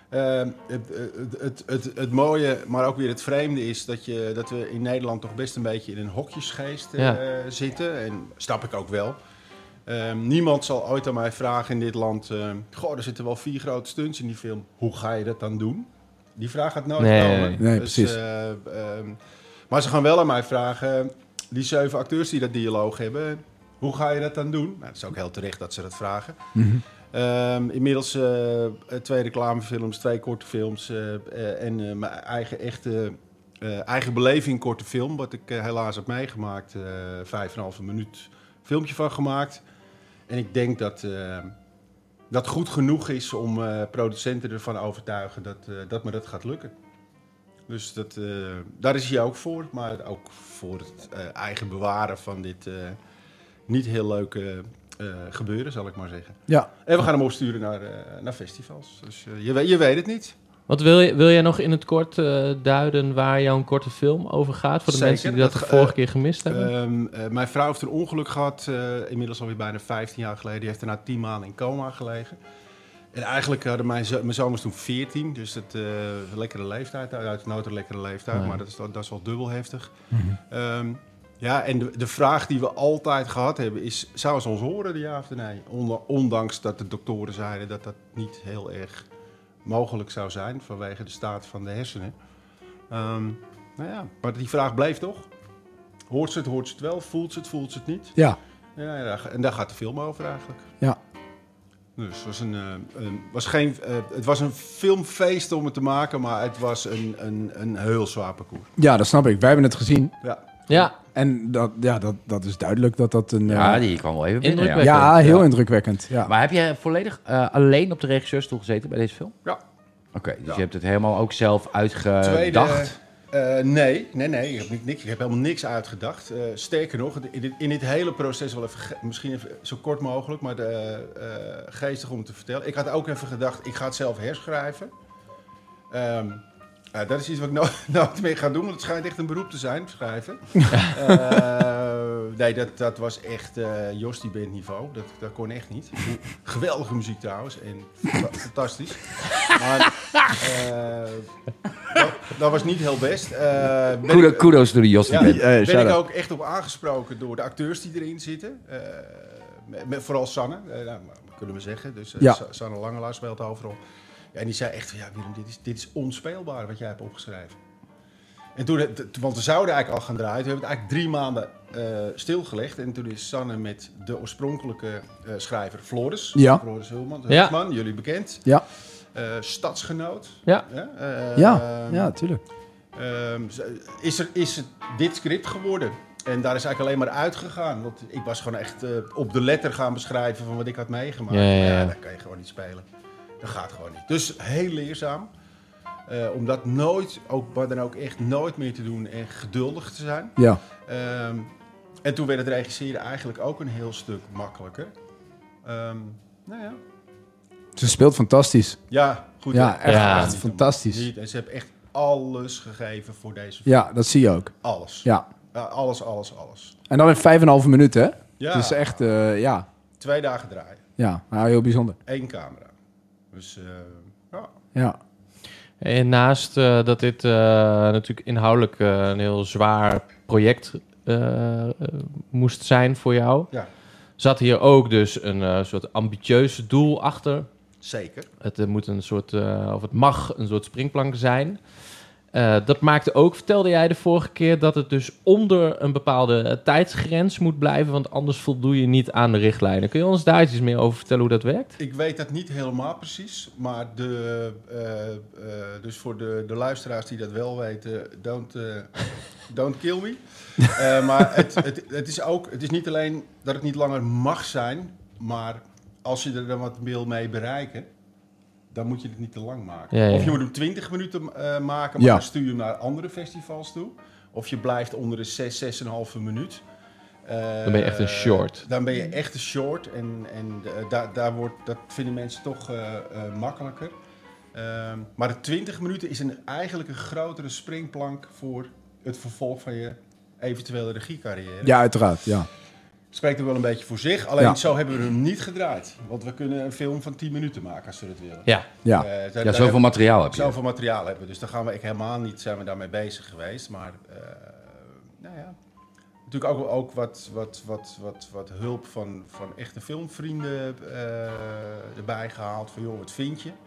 Het mooie, maar ook weer het vreemde is dat we in Nederland toch best een beetje in een hokjesgeest zitten. En snap ik ook wel. Niemand zal ooit aan mij vragen in dit land... er zitten wel 4 grote stunts in die film. Hoe ga je dat dan doen? Die vraag gaat nooit komen. Nee, dus, precies. Maar ze gaan wel aan mij vragen... Die 7 acteurs die dat dialoog hebben... Hoe ga je dat dan doen? Nou, het is ook heel terecht dat ze dat vragen. Mm-hmm. Inmiddels 2 reclamefilms, 2 korte films... en mijn eigen beleving korte film... wat ik helaas heb meegemaakt. 5,5 minuut filmpje van gemaakt. En ik denk dat goed genoeg is om producenten ervan overtuigen dat me dat gaat lukken. Dus daar is hij ook voor. Maar ook voor het eigen bewaren van dit niet heel leuke gebeuren, zal ik maar zeggen. Ja. En we gaan hem opsturen naar festivals. Dus je weet het niet. Wat wil jij nog in het kort duiden waar jouw korte film over gaat? Voor de Zeker, mensen die dat de vorige keer gemist hebben? Mijn vrouw heeft een ongeluk gehad, inmiddels alweer bijna 15 jaar geleden. Die heeft daarna 10 maanden in coma gelegen. En eigenlijk hadden mijn zoon was toen 14, dus dat een lekkere leeftijd. Uit nood een lekkere leeftijd, maar dat is wel dubbel heftig. Mm-hmm. En de vraag die we altijd gehad hebben is... Zou ze ons horen, ja of nee? Ondanks dat de doktoren zeiden dat dat niet heel erg mogelijk zou zijn... vanwege de staat van de hersenen. Maar die vraag bleef toch. Hoort ze het wel? Voelt ze het niet? Ja. En daar gaat de film over eigenlijk. Ja. Dus het was een filmfeest om het te maken... maar het was een heel zwaar parcours. Ja, dat snap ik. Wij hebben het gezien. Ja. En dat is duidelijk dat een... Ja, die kwam wel even binnen. Indrukwekkend. Ja, heel indrukwekkend. Ja. Maar heb je volledig alleen op de regisseurstoel gezeten bij deze film? Ja. Oké, dus je hebt het helemaal ook zelf uitgedacht? Nee. Ik heb helemaal niks uitgedacht. Sterker nog, in dit hele proces wel misschien even zo kort mogelijk, maar geestig om te vertellen. Ik had ook even gedacht, ik ga het zelf herschrijven. Dat is iets wat ik nooit meer ga doen, want het schijnt echt een beroep te zijn, schrijven. Nee, dat was echt Jostie Band niveau. Dat kon echt niet. Geweldige muziek trouwens en fantastisch. Maar dat was niet heel best. Kudos door de Jostie Band. Ben ik ook echt op aangesproken door de acteurs die erin zitten. Vooral Sanne, kunnen we zeggen. Dus Sanne Langelaar speelt de hoofdrol. Ja, en die zei echt, Willem, dit is onspeelbaar wat jij hebt opgeschreven. En toen, want we zouden eigenlijk al gaan draaien. Toen hebben we het eigenlijk 3 maanden stilgelegd. En toen is Sanne met de oorspronkelijke schrijver Floris. Ja. Floris Hulsman, jullie bekend. Ja. Stadsgenoot. Ja. Ja, tuurlijk. Is het dit script geworden? En daar is eigenlijk alleen maar uitgegaan. Want ik was gewoon echt op de letter gaan beschrijven van wat ik had meegemaakt. Ja, dat kan je gewoon niet spelen. Dat gaat gewoon niet. Dus heel leerzaam. Om dat maar dan ook echt nooit meer te doen en geduldig te zijn. Ja. En toen werd het regisseren eigenlijk ook een heel stuk makkelijker. Ze speelt fantastisch. Ja, goed. Ja, echt fantastisch. En ze heeft echt alles gegeven voor deze film. Ja, dat zie je ook. Alles. Ja. Alles. En dan in 5,5 minuten, hè? Ja. Het is echt, 2 dagen draaien. Ja, heel bijzonder. 1 camera. Dus, Ja. En naast dat dit natuurlijk inhoudelijk een heel zwaar project moest zijn voor jou... Ja. Zat hier ook dus een soort ambitieus doel achter. Zeker. Het moet een soort, of het mag een soort springplank zijn. Dat maakte ook, vertelde jij de vorige keer, dat het dus onder een bepaalde tijdsgrens moet blijven, want anders voldoe je niet aan de richtlijnen. Kun je ons daar iets meer over vertellen hoe dat werkt? Ik weet dat niet helemaal precies, maar dus voor de luisteraars die dat wel weten, don't kill me. Maar het is niet alleen dat het niet langer mag zijn, maar als je er dan wat wil mee bereiken, dan moet je het niet te lang maken. Ja. Of je moet hem 20 minuten maken, maar dan stuur je hem naar andere festivals toe. Of je blijft onder de 6,5 minuut. Dan ben je echt een short. Dan ben je echt een short en dat vinden mensen toch makkelijker. Maar de 20 minuten is eigenlijk een grotere springplank voor het vervolg van je eventuele regiecarrière. Ja, uiteraard, ja. spreekt er wel een beetje voor zich. Alleen zo hebben we hem niet gedraaid. Want we kunnen een film van 10 minuten maken als we dat willen. Ja. Zoveel materiaal heb je. Zoveel materiaal hebben we. Dus daar gaan we helemaal niet, zijn we daarmee bezig geweest. Maar natuurlijk ook wat hulp van echte filmvrienden erbij gehaald. Van joh, wat vind je?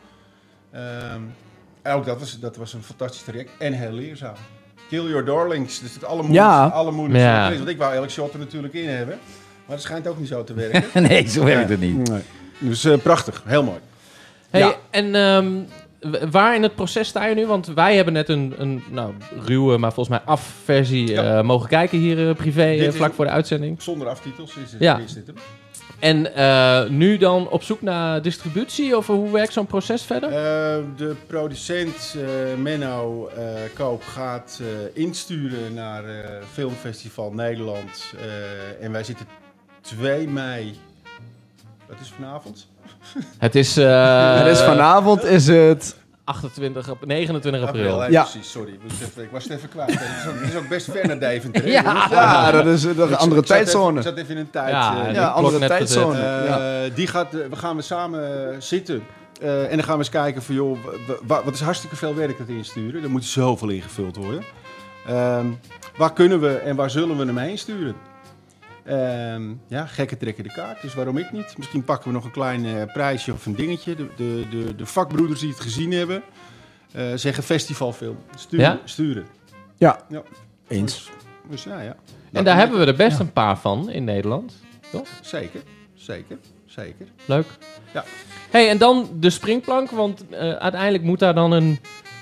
Ook dat was een fantastisch traject en heel leerzaam. Kill Your Darlings, dus het allermoeilijkste. Ja. Want ik wou elk shot er natuurlijk in hebben. Maar dat schijnt ook niet zo te werken. Nee, zo werkt het niet. Nee. Dus prachtig, heel mooi. Hey, en waar in het proces sta je nu? Want wij hebben net een ruwe, maar volgens mij afversie mogen kijken hier privé, vlak voor de uitzending. Zonder aftitels is dit hem. En nu dan op zoek naar distributie? Of hoe werkt zo'n proces verder? De producent Menno Koop gaat insturen naar Filmfestival Nederland. En wij zitten 2 mei. Wat is vanavond? Het is vanavond is het 29 april. Ja, precies, sorry. Ik was het even kwijt. Het is ook best ver naar Deventer. Ja, dat is een andere tijdzone. Ik zat even in een tijd. Andere tijdzone. We gaan samen zitten. En dan gaan we eens kijken van, joh, wat is hartstikke veel werk dat insturen. Er moet zoveel ingevuld worden. Waar kunnen we en waar zullen we hem heen sturen? Gekken trekken de kaart, dus waarom ik niet? Misschien pakken we nog een klein prijsje of een dingetje. De vakbroeders die het gezien hebben, zeggen festivalfilm. Sturen. Ja. Eens. Dus ja. En daar hebben we er best een paar van in Nederland, toch? Zeker. Leuk. Ja. Hey, en dan de springplank, want uiteindelijk moet daar dan een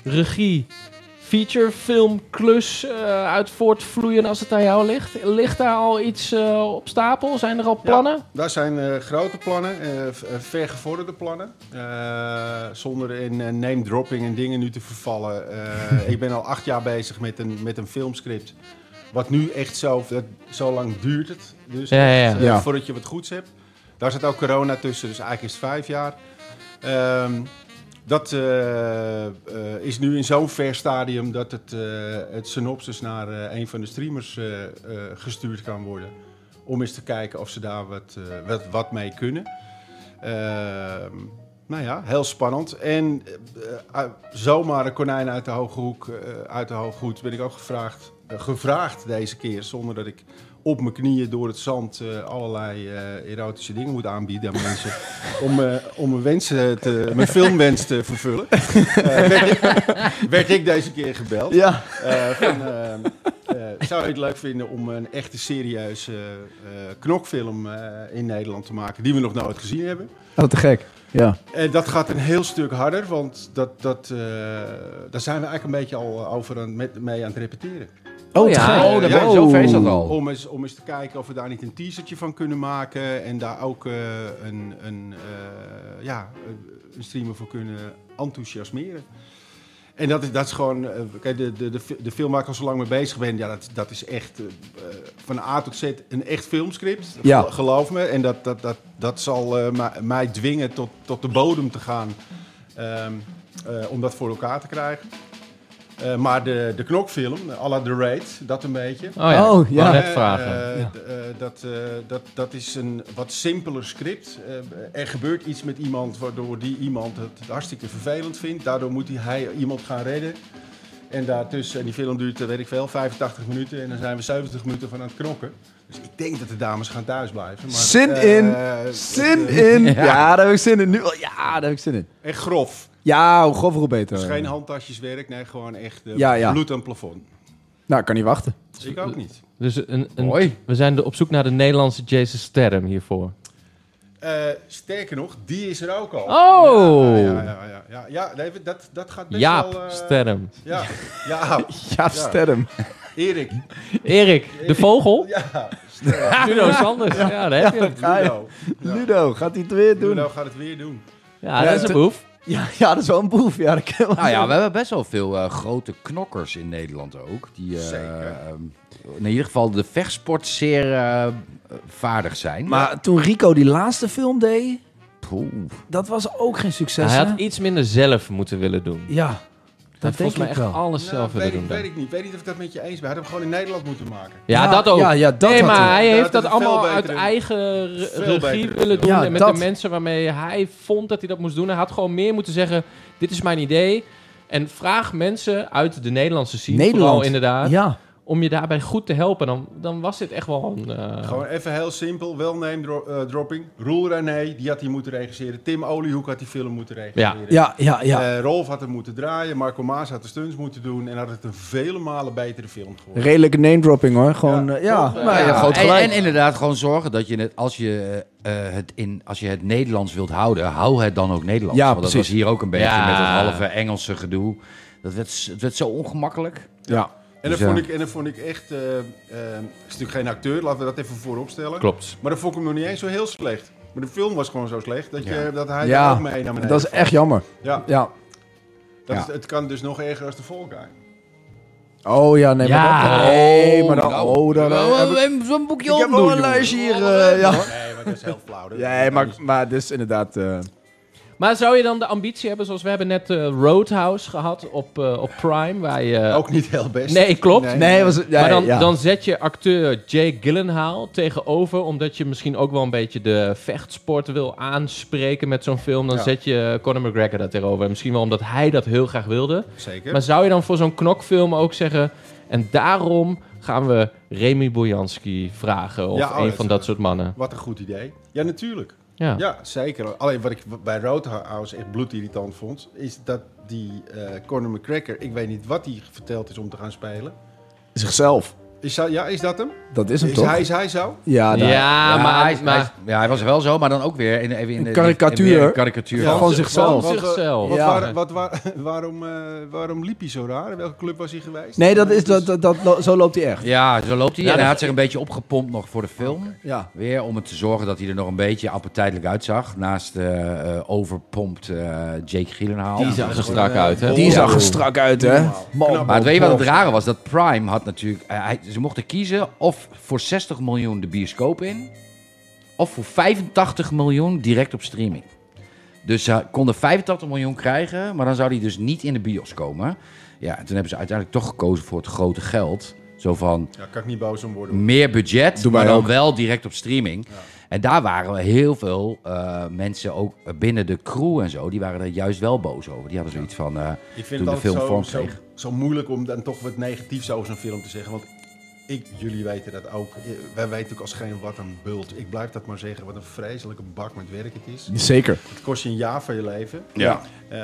featurefilmklus uit voortvloeien als het aan jou ligt. Ligt daar al iets op stapel? Zijn er al plannen? Ja, daar zijn grote plannen, vergevorderde plannen. Zonder in name-dropping en dingen nu te vervallen. Ik ben al 8 jaar bezig met een filmscript. Wat nu echt zo lang duurt het. Dus voordat je wat goeds hebt. Daar zit ook corona tussen, dus eigenlijk is het 5 jaar. Dat is nu in zo'n ver stadium dat het synopsis naar een van de streamers gestuurd kan worden. Om eens te kijken of ze daar wat mee kunnen. Heel spannend. En zomaar een konijn uit de hoge hoek, uit de hoge hoed ben ik ook gevraagd deze keer. Zonder dat ik op mijn knieën door het zand allerlei erotische dingen moet aanbieden aan mensen. Om mijn filmwens te vervullen. werd ik deze keer gebeld. Ja. Zou je het leuk vinden om een echte serieuze knokfilm in Nederland te maken die we nog nooit gezien hebben? Oh, te gek. Ja. En dat gaat een heel stuk harder, want daar zijn we eigenlijk een beetje al mee aan het repeteren. Zover is dat al. Om eens te kijken of we daar niet een teasertje van kunnen maken en daar ook een streamer voor kunnen enthousiasmeren. En dat is gewoon, kijk, de film waar ik al zo lang mee bezig ben, dat is echt van A tot Z een echt filmscript. Ja. Geloof me. En dat zal mij dwingen tot de bodem te gaan om dat voor elkaar te krijgen. Maar de knokfilm, à la The Raid, dat een beetje. Net vragen. Dat is een wat simpeler script. Er gebeurt iets met iemand waardoor die iemand het hartstikke vervelend vindt. Daardoor moet hij iemand gaan redden. En daartussen, en die film duurt, weet ik veel, 85 minuten. En dan zijn we 70 minuten van aan het knokken. Dus ik denk dat de dames gaan thuisblijven. Maar, Zin in. Ja, daar heb ik zin in. Daar heb ik zin in. En grof. Ja, hoe grover hoe beter. Dus geen handtasjeswerk, nee, gewoon echt bloed aan het plafond. Nou, ik kan niet wachten. Ik ook niet. Dus we zijn op zoek naar de Nederlandse Jason Statham hiervoor. Sterker nog, die is er ook al. Oh! Ja, dat gaat best Jaap wel... Statham. Jaap Statham. Erik, de vogel? Ja. Ludo Sanders. Ja, daar heb je hem. Ludo, gaat hij het weer doen? Ludo gaat het weer doen. Ja, dat is een boef. Ja, dat is wel een boef. Ja, dat kan wel we hebben best wel veel grote knokkers in Nederland ook. Die in ieder geval de vechtsport zeer vaardig zijn. Maar toen Rico die laatste film deed, dat was ook geen succes. Hij had iets minder zelf moeten willen doen. Ja. Dat volgens mij echt alles zelf willen doen. Weet ik niet. Weet niet of ik dat met je eens ben. Hij had hem gewoon in Nederland moeten maken. Ja, dat ook. Ja, dat nee, maar hij heeft had dat het allemaal veel uit beter eigen veel regie beter willen doen. Ja, en met dat. de mensen waarmee hij vond dat hij dat moest doen. Hij had gewoon meer moeten zeggen, dit is mijn idee. En vraag mensen uit de Nederlandse scene, vooral inderdaad, om je daarbij goed te helpen. Dan was dit echt wel een... Gewoon even heel simpel, wel name dropping. Roel René, die had hij moeten regisseren. Tim Oliehoek had die film moeten regisseren. Ja. Rolf had hem moeten draaien. Marco Maas had de stunts moeten doen. En had het een vele malen betere film geworden. Redelijke name dropping hoor. Gewoon, groot gelijk. En inderdaad gewoon zorgen dat je het, als je het Nederlands wilt houden, hou het dan ook Nederlands. Ja, Want precies. dat was hier ook een beetje met het halve Engelse gedoe. Het werd zo ongemakkelijk. Ja. En dat vond ik echt... is natuurlijk geen acteur, laten we dat even voorop stellen. Klopt. Maar dat vond ik hem nog niet eens zo heel slecht. Maar de film was gewoon zo slecht dat hij daar ook mee naar beneden dat is echt jammer. Ja. Het kan dus nog erger als de Fall Guy. Oh ja, nee, maar dan... Zo'n boekje Ik heb nog een lijstje hier. Nee, maar dat is heel flauw. Ja, maar dus inderdaad... Maar zou je dan de ambitie hebben, zoals we hebben net Roadhouse gehad op Prime, waar je... Ook niet heel best. Nee, klopt. Maar dan zet je acteur Jake Gyllenhaal tegenover, omdat je misschien ook wel een beetje de vechtsport wil aanspreken met zo'n film. Dan zet je Conor McGregor daar tegenover. En misschien wel omdat hij dat heel graag wilde. Zeker. Maar zou je dan voor zo'n knokfilm ook zeggen, en daarom gaan we Remy Bojanski vragen, of een van dat soort mannen? Wat een goed idee. Ja, natuurlijk. Ja. Ja, zeker. Alleen wat ik bij Roadhouse echt bloedirritant vond, is dat die Conor McGregor, ik weet niet wat hij verteld is om te gaan spelen. Zichzelf. Is dat hem? Dat is hem toch? Is hij zo? Ja, maar hij was wel zo, maar dan ook weer in de karikatuur. karikatuur van zichzelf. Waarom liep hij zo raar? Welke club was hij geweest? Nee, zo loopt hij echt. Ja, zo loopt hij. En hij had zich een beetje opgepompt nog voor de film. Ja. Weer om het te zorgen dat hij er nog een beetje appetijtelijk uitzag. Naast overpompt Jake Gyllenhaal. Die zag er strak uit, hè? Die zag er strak uit, hè? Maar het weet je wat het rare was? Dat Prime had natuurlijk... ze mochten kiezen of voor 60 miljoen de bioscoop in, of voor 85 miljoen direct op streaming. Dus ze konden 85 miljoen krijgen, maar dan zou die dus niet in de bios komen. Ja, en toen hebben ze uiteindelijk toch gekozen voor het grote geld. Zo van... Ja, kan ik niet boos om worden. Meer budget, maar dan wel direct op streaming. Ja. En daar waren heel veel mensen, ook binnen de crew en zo, die waren er juist wel boos over. Die hadden zoiets van, ik vind toen het de film vorm kreeg. Zo moeilijk om dan toch wat negatiefs over zo'n film te zeggen, want jullie weten dat ook. Wij weten ook als geen wat een bult. Ik blijf dat maar zeggen, wat een vreselijke bak met werk het is. Zeker. Het kost je een jaar van je leven. Ja.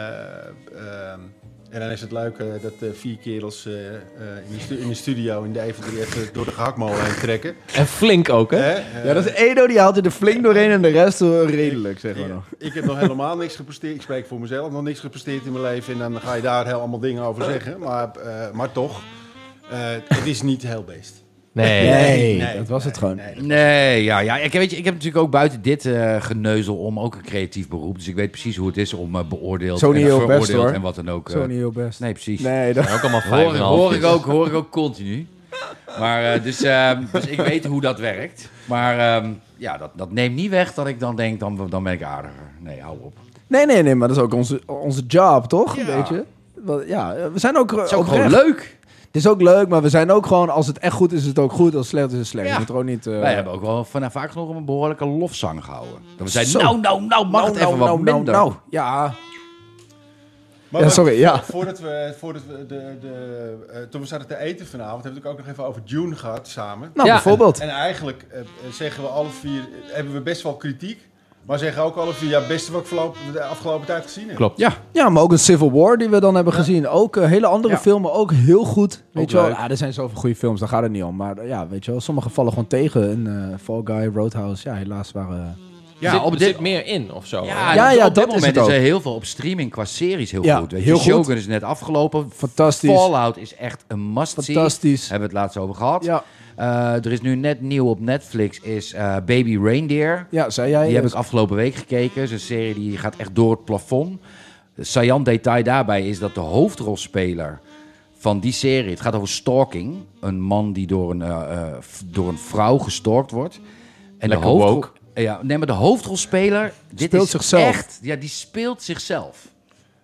En dan is het leuk dat 4 kerels in de studio in de even door de gehaktmolen heen trekken. En flink ook, hè? Ja, dat is Edo, die haalt er de flink doorheen en de rest redelijk, zeg maar nog. Ik heb nog helemaal niks gepresteerd. Ik spreek voor mezelf, nog niks gepresteerd in mijn leven. En dan ga je daar allemaal dingen over zeggen. Maar toch, het is niet heel best. Nee, dat was het gewoon. Nee, ja. Ik heb natuurlijk ook buiten dit geneuzel om ook een creatief beroep. Dus ik weet precies hoe het is om beoordeeld en veroordeeld en wat dan ook. Zo niet heel best. Nee, precies. Nee, dat ook allemaal 5,5. Hoor ik ook continu. Maar dus ik weet hoe dat werkt. Maar dat neemt niet weg dat ik dan denk, dan ben ik aardiger. Nee, hou op. Nee, maar dat is ook onze job, toch? Ja. Weet je? Ja, we zijn ook... Het is ook gewoon leuk. Het is ook leuk, maar we zijn ook gewoon... Als het echt goed is, is het ook goed. Als het slecht is, is het slecht. Ja. Je moet er ook niet... Wij hebben ook wel vaak genoeg een behoorlijke lofzang gehouden. Dat we zeiden, Zo. nou, mag het even wat minder. Ja. Maar sorry, ja. Voordat we toen we zaten te eten vanavond, hebben we het ook nog even over Dune gehad samen. Nou, bijvoorbeeld. En eigenlijk zeggen we alle vier, hebben we best wel kritiek. Maar zeggen ook alle vier, het beste wat ik de afgelopen tijd gezien heb. Klopt. Ja, maar ook een Civil War die we dan hebben gezien. Ook hele andere filmen, ook heel goed. Weet ook je wel? leuk. Er zijn zoveel goede films, daar gaat het niet om. Maar weet je wel, sommige vallen gewoon tegen. En Fall Guy, Roadhouse, helaas waren... Er zit meer in, of zo. Ja, op dit dat is moment het is ook. er heel veel op streaming qua series heel Ja, goed. Weet je, heel goed. Shogun is net afgelopen. Fantastisch. Fallout is echt een must-see. Fantastisch. Hebben we het laatst over gehad. Ja, Er is nu net nieuw op Netflix, is Baby Reindeer. ja, zei jij. Die heb ik afgelopen week gekeken. Het is een serie die gaat echt door het plafond. Het saillant detail daarbij is dat de hoofdrolspeler van die serie... Het gaat over stalking. Een man die door een vrouw gestalkt wordt. En Lekker woke. Maar de hoofdrolspeler... Speelt zichzelf. Die speelt zichzelf.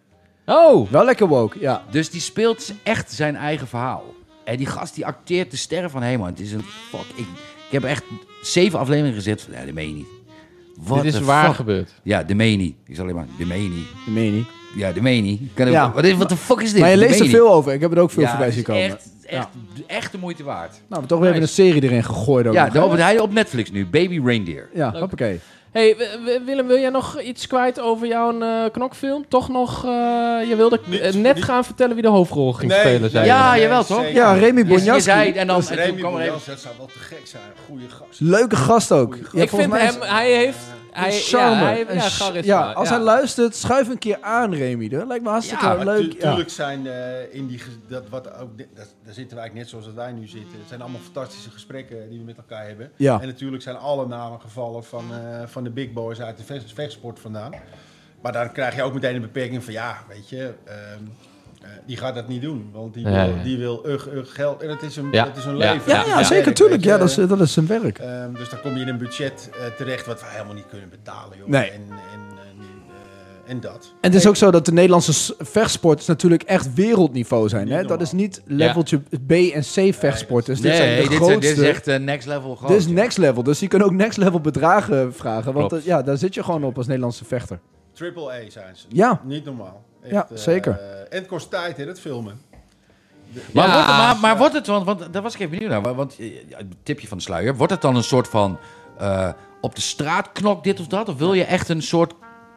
Oh! Wel lekker woke, ja. Dus die speelt echt zijn eigen verhaal. En die gast die acteert de sterren van hemel. Het is een fuck. Ik heb echt 7 afleveringen gezet. Ja, dat meen je niet. Dit is waar gebeurd. Ja, dat meen je niet. Ik zal alleen maar, dat meen je niet. Dat meen je niet. Ja, dat meen je niet. Ja. Wat de fuck is dit? Maar je Dat leest meen er je veel over. Ik heb er ook veel voorbij zien komen. Echt de moeite waard. Nou, we toch weer even een serie erin gegooid ook. Ja, nog, hè? hij op Netflix nu. Baby Reindeer. Ja, hoppakee. Hey, Willem, wil jij nog iets kwijt over jouw knokfilm? Toch nog, je wilde net gaan vertellen wie de hoofdrol ging spelen, zei Ja, je. jawel toch? zeker. Ja, Remy Je Bonjaski. zei het en dan Remy toen kwam er even... Bonjaski, dat zou wel te gek zijn. Goeie gast. Leuke gast ook. Ja, Ik volgens vind mij hem, hij heeft... charme. charisma. Ja, als hij luistert, schuif een keer aan, Remy. Dat lijkt me hartstikke leuk. Natuurlijk zijn in die... daar zitten we eigenlijk net zoals dat wij nu zitten. Het zijn allemaal fantastische gesprekken die we met elkaar hebben. Ja. En natuurlijk zijn alle namen gevallen van de big boys uit de vechtsport vandaan. Maar dan krijg je ook meteen een beperking van... Ja, weet je... die gaat dat niet doen, want die wil geld en het is een leven. Ja, zeker, tuurlijk. Ja, dat is zijn werk. Dus dan kom je in een budget terecht wat we helemaal niet kunnen betalen, joh. Nee. En dat. En het is ook zo dat de Nederlandse vechtsporters natuurlijk echt wereldniveau zijn. Hè? Dat is niet leveltje B en C vechtsporters. Dit zijn de grootste. Dit is echt next level groot. Dit is next level, dus je kunt ook next level bedragen vragen. Want daar zit je gewoon op als Nederlandse vechter. Triple A zijn ze. Ja. Niet normaal. Echt, Ja, zeker. En het kost tijd, hè, dat filmen. Maar wordt het, want daar was ik even benieuwd naar, want tipje van de sluier, wordt het dan een soort van op de straat knok dit of dat? Of wil je echt een soort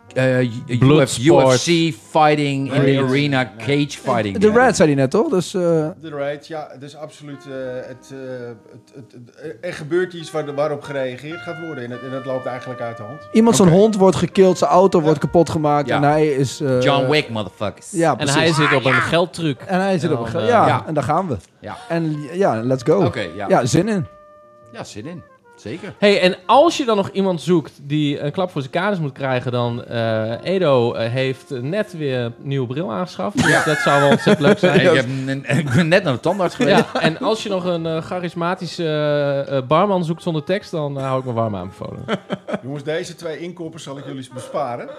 UFC fighting in the arena, cage fighting? De Red zei hij net, toch? Dus, De Raid, ja, het is absoluut... er gebeurt iets waarop gereageerd gaat worden en dat loopt eigenlijk uit de hand. Iemand zijn hond wordt gekild, zijn auto wordt kapot gemaakt en hij is... John Wick, motherfuckers. Ja, En precies. hij zit op een geldtruc. En hij zit op een en daar gaan we. Ja. En ja, let's go. Oké, ja. Ja, zin in. Ja, zin in. Zeker. Hey, en als je dan nog iemand zoekt die een klap voor zijn kaders moet krijgen, dan Edo heeft net weer een nieuwe bril aangeschaft. Dus dat zou wel ontzettend leuk zijn. Ik ben net naar de tandarts geweest. Ja, en als je nog een charismatische barman zoekt zonder tekst, dan hou ik me warm aanbevolen. Jongens, deze 2 inkoppers zal ik jullie besparen.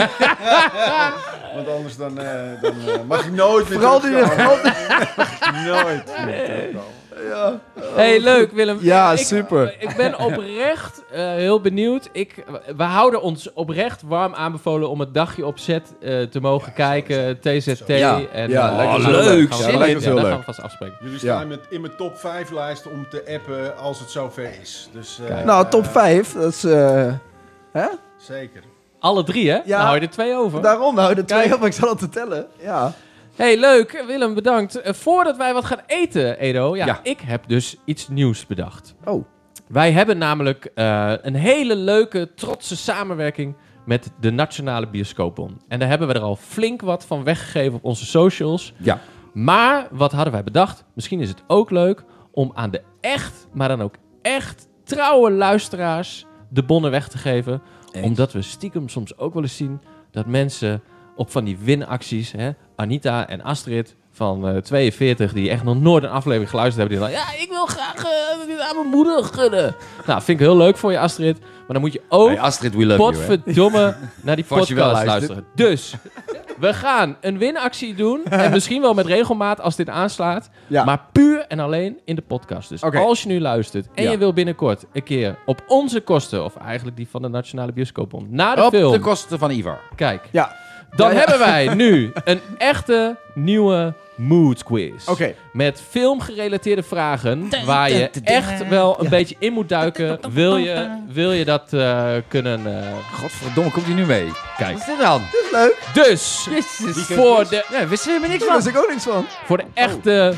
Want anders dan mag ik nooit meer Vooral die nooit. Ja. Hey, leuk Willem. Ja, super. Ik ben oprecht heel benieuwd. We houden ons oprecht warm aanbevolen om het dagje op set te mogen kijken. TZT. Ja. En, leuk. Daar gaan we vast afspreken. Jullie staan in mijn top 5 lijst om te appen als het zover is. Dus, Nou, top 5. Dat is... hè? Zeker. Alle 3, hè? Ja. Dan hou je er 2 over. Daarom, nou, de 2 Kijk. op. Ik zal het te tellen. Ja. Hey, leuk. Willem, bedankt. Voordat wij wat gaan eten, Edo. Ja, ik heb dus iets nieuws bedacht. Oh. Wij hebben namelijk een hele leuke, trotse samenwerking met de Nationale Bioscoopbon. En daar hebben we er al flink wat van weggegeven op onze socials. Ja. Maar wat hadden wij bedacht? Misschien is het ook leuk om aan de maar dan ook echt trouwe luisteraars de bonnen weg te geven. Eens. Omdat we stiekem soms ook wel eens zien dat mensen op van die winacties, hè, Anita en Astrid van 42, die echt nog nooit een aflevering geluisterd hebben, die dan, ja, ik wil graag dit aan mijn moeder gunnen. Nou, vind ik heel leuk voor je, Astrid. Maar dan moet je ook Hey, Astrid, we love you, hè. potverdomme naar die Als je wel podcast luistert. luisteren. Dus, we gaan een winactie doen. En misschien wel met regelmaat als dit aanslaat. Ja. Maar puur en alleen in de podcast. Dus Oké. als je nu luistert en Ja. je wil binnenkort een keer op onze kosten, of eigenlijk die van de Nationale Bioscoopbond, naar de Op film. de kosten van Ivar. Kijk, Ja. dan Ja, ja. hebben wij nu een echte nieuwe mood quiz. Oké. Met filmgerelateerde vragen waar je echt wel een beetje in moet duiken. Wil je dat kunnen... Godverdomme, komt hij nu mee? Kijk. Wat is dit dan? Leuk. Dus, voor de, Ja, wist je er niks Daar van? wist ik ook niks van. voor de echte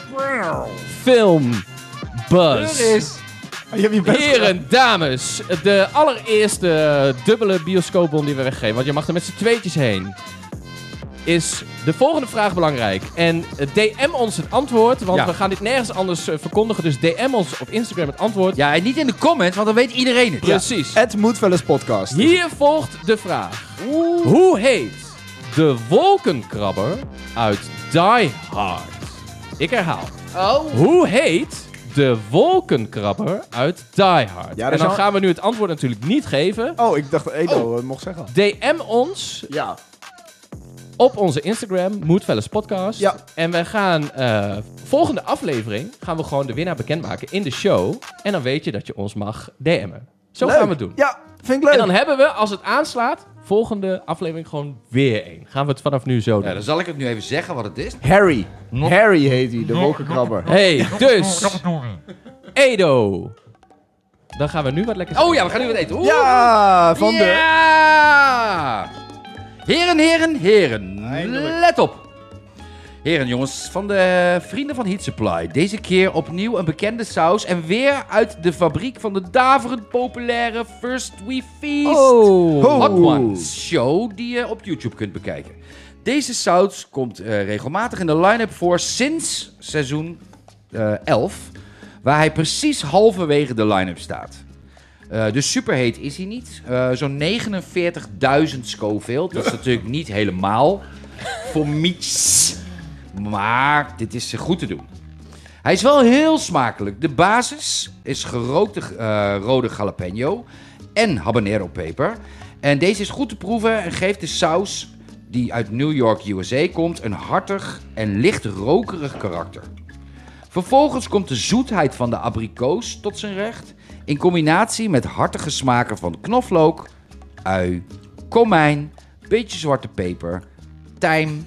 filmbuzz. Je hebt je best Heren, dames, de allereerste dubbele bioscoopbon die we weggeven, want je mag er met z'n tweetjes heen, is de volgende vraag belangrijk. En DM ons het antwoord, want Ja. we gaan dit nergens anders verkondigen. Dus DM ons op Instagram het antwoord. Ja, en niet in de comments, want dan weet iedereen het. Precies. Het moet wel eens podcast. Hier volgt de vraag. Hoe heet de wolkenkrabber uit Die Hard? Ik herhaal. Hoe heet de wolkenkrabber uit Die Hard? Ja, En dat dan zou- gaan we nu het antwoord natuurlijk niet geven. Oh, ik dacht dat Edo het mocht zeggen. DM ons Ja. op onze Instagram, Moodfellas Podcast. Ja. En wij gaan volgende aflevering gaan we gewoon de winnaar bekendmaken in de show. En dan weet je dat je ons mag DM'en. Zo Leuk. gaan we het doen. Ja, vind ik leuk. En dan hebben we, als het aanslaat, volgende aflevering gewoon weer één. Gaan we het vanaf nu zo doen. Ja, dan zal ik het nu even zeggen wat het is. Harry. Harry heet hij, de wolkenkrabber. Hey, dus... Edo. Dan gaan we nu wat lekker... Oh ja, we gaan nu wat eten. Oeh. Ja, van de... Ja! Heren. Eindelijk. Let op. Heren, jongens, van de vrienden van Heat Supply. Deze keer opnieuw een bekende saus. En weer uit de fabriek van de daverend populaire First We Feast. Hot Ones show die je op YouTube kunt bekijken. Deze saus komt regelmatig in de line-up voor sinds seizoen 11. Waar hij precies halverwege de line-up staat. Dus superheet is hij niet. Zo'n 49.000 Scoville. Dat is natuurlijk niet helemaal voor niets. Maar dit is goed te doen. Hij is wel heel smakelijk. De basis is gerookte rode jalapeno en habanero peper. En deze is goed te proeven en geeft de saus, die uit New York, USA komt, een hartig en licht rokerig karakter. Vervolgens komt de zoetheid van de abrikoos tot zijn recht, in combinatie met hartige smaken van knoflook, ui, komijn, beetje zwarte peper, tijm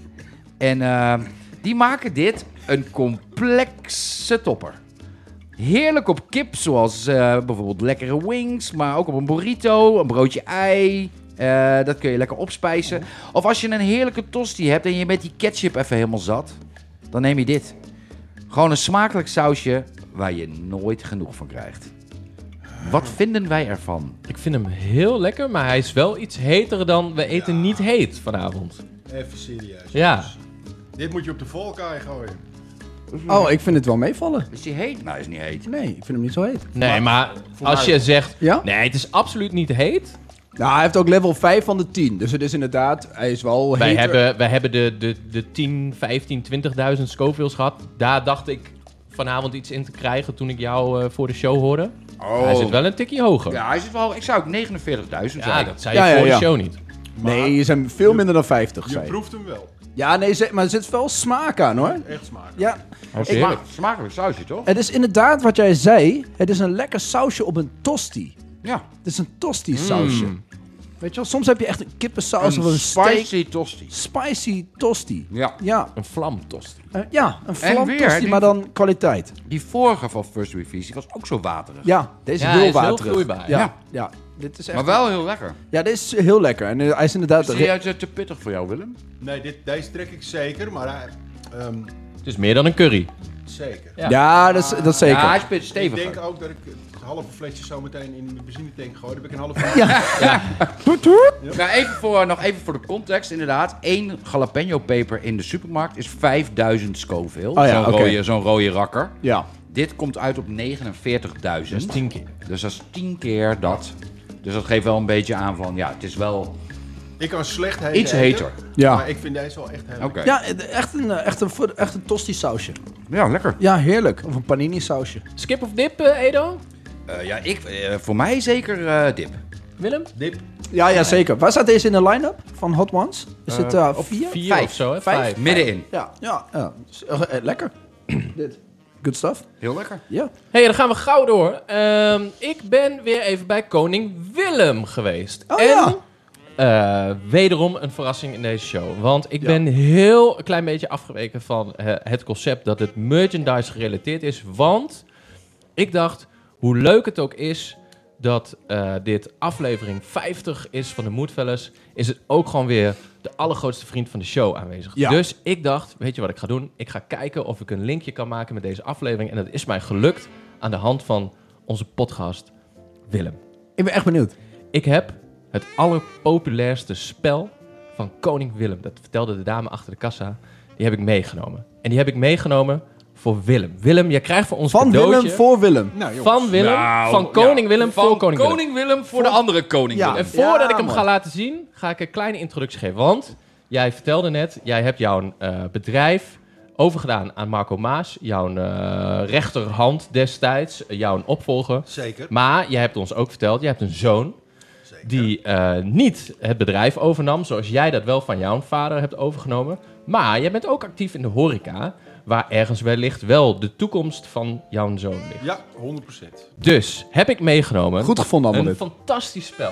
en die maken dit een complexe topper. Heerlijk op kip, zoals bijvoorbeeld lekkere wings, maar ook op een burrito, een broodje ei. Dat kun je lekker opspijzen. Of als je een heerlijke tosti hebt en je bent die ketchup even helemaal zat, dan neem je dit. Gewoon een smakelijk sausje waar je nooit genoeg van krijgt. Wat vinden wij ervan? Ik vind hem heel lekker, maar hij is wel iets heter dan we eten niet heet vanavond. Even serieus. Ja. jongens. Dit moet je op de volkaai gooien. Oh, ik vind het wel meevallen. Is die heet? Nou, is niet heet. Nee, ik vind hem niet zo heet. Nee, maar als je zegt... Ja? Nee, het is absoluut niet heet. Nou, hij heeft ook level 5 van de 10. Dus het is inderdaad, hij is wel heter. Wij hebben de 10, 15, 20.000 Scovilles gehad. Daar dacht ik vanavond iets in te krijgen toen ik jou voor de show hoorde. Oh. Hij zit wel een tikje hoger. Ja, hij zit wel. Ik zou ook 49.000 zeggen. Ja, dat zei je voor de show niet. Nee, je zijn veel minder dan 50, Je zei je. proeft hem wel. Ja, nee, maar er zit wel smaak aan, hoor. Echt smakelijk. Ja, Smakelijk sausje, toch? het is inderdaad wat jij zei. Het is een lekker sausje op een tosti. Ja. Het is een tosti-sausje. Weet je wel, soms heb je echt een kippensaus of een spicy steak. tosti. Spicy tosti. Ja. Ja, Een vlamtost. ja, een En weer, vlamtosti, die- maar dan kwaliteit. Die vorige van First We Feast, die was ook zo waterig. Ja, deze Ja, is heel hij is heel waterig. vloeibaar, Ja, ja. ja. Dit is echt... Maar wel heel lekker. Ja, dit is heel lekker. En hij is inderdaad... Is die te pittig voor jou, Willem? Nee, deze trek ik zeker, maar Het is meer dan een curry. zeker. Ja. Ja, dat is zeker. Ja, hij is Ik stevig. denk ook dat ik het halve flesje zo meteen in de benzinetank gooi. Dan heb ik een half flesje. Nou, nog even voor de context, inderdaad. 1 jalapeno peper in de supermarkt is 5000 Scoville. Oh ja, Zo'n rode rakker. Ja. Dit komt uit op 49.000. Dat is 10 keer. Dus dat is 10 keer dat. Dus dat geeft wel een beetje aan van, ja, het is wel Ik kan slecht heet iets heter. Ja. Maar ik vind deze wel echt heel Oké. Ja, echt een tosti-sausje. Ja, lekker. Ja, heerlijk. Of een panini-sausje. Skip of dip, Edo? Voor mij zeker dip. Willem? dip. Ja, zeker. Waar staat deze in de line-up van Hot Ones? Is het 4? 4 vijf. of zo, hè? 5? 5. Middenin. Ja. Lekker. Dit. Good stuff. Heel lekker. Ja. Hey, dan gaan we gauw door. Ik ben weer even bij koning Willem geweest. Oh, en ja. wederom een verrassing in deze show. Want ik ben heel een klein beetje afgeweken van het concept dat het merchandise gerelateerd is. Want ik dacht, hoe leuk het ook is dat dit aflevering 50 is van de Moodfellas, is het ook gewoon weer de allergrootste vriend van de show aanwezig. Ja. Dus ik dacht, weet je wat ik ga doen? Ik ga kijken of ik een linkje kan maken met deze aflevering. En dat is mij gelukt aan de hand van onze podcast Willem. Ik ben echt benieuwd. Ik heb het allerpopulairste spel van koning Willem. Dat vertelde de dame achter de kassa. Die heb ik meegenomen. En die heb ik meegenomen voor Willem. Willem, jij krijgt voor ons Van cadeautje. Willem voor Willem. Nou, jongens. Van Willem, van koning Willem voor koning Willem. Koning Willem voor de andere koning Ja. Willem. En voordat ik hem man. ga laten zien, ga ik een kleine introductie geven. Want jij vertelde net, jij hebt jouw bedrijf overgedaan aan Marco Maas. Jouw rechterhand destijds, jouw opvolger. Zeker. Maar jij hebt ons ook verteld, jij hebt een zoon. Zeker. die niet het bedrijf overnam, zoals jij dat wel van jouw vader hebt overgenomen. Maar jij bent ook actief in de horeca, waar ergens wellicht wel de toekomst van jouw zoon ligt. Ja, 100%. Dus heb ik meegenomen Goed gevonden allemaal een dit. fantastisch spel.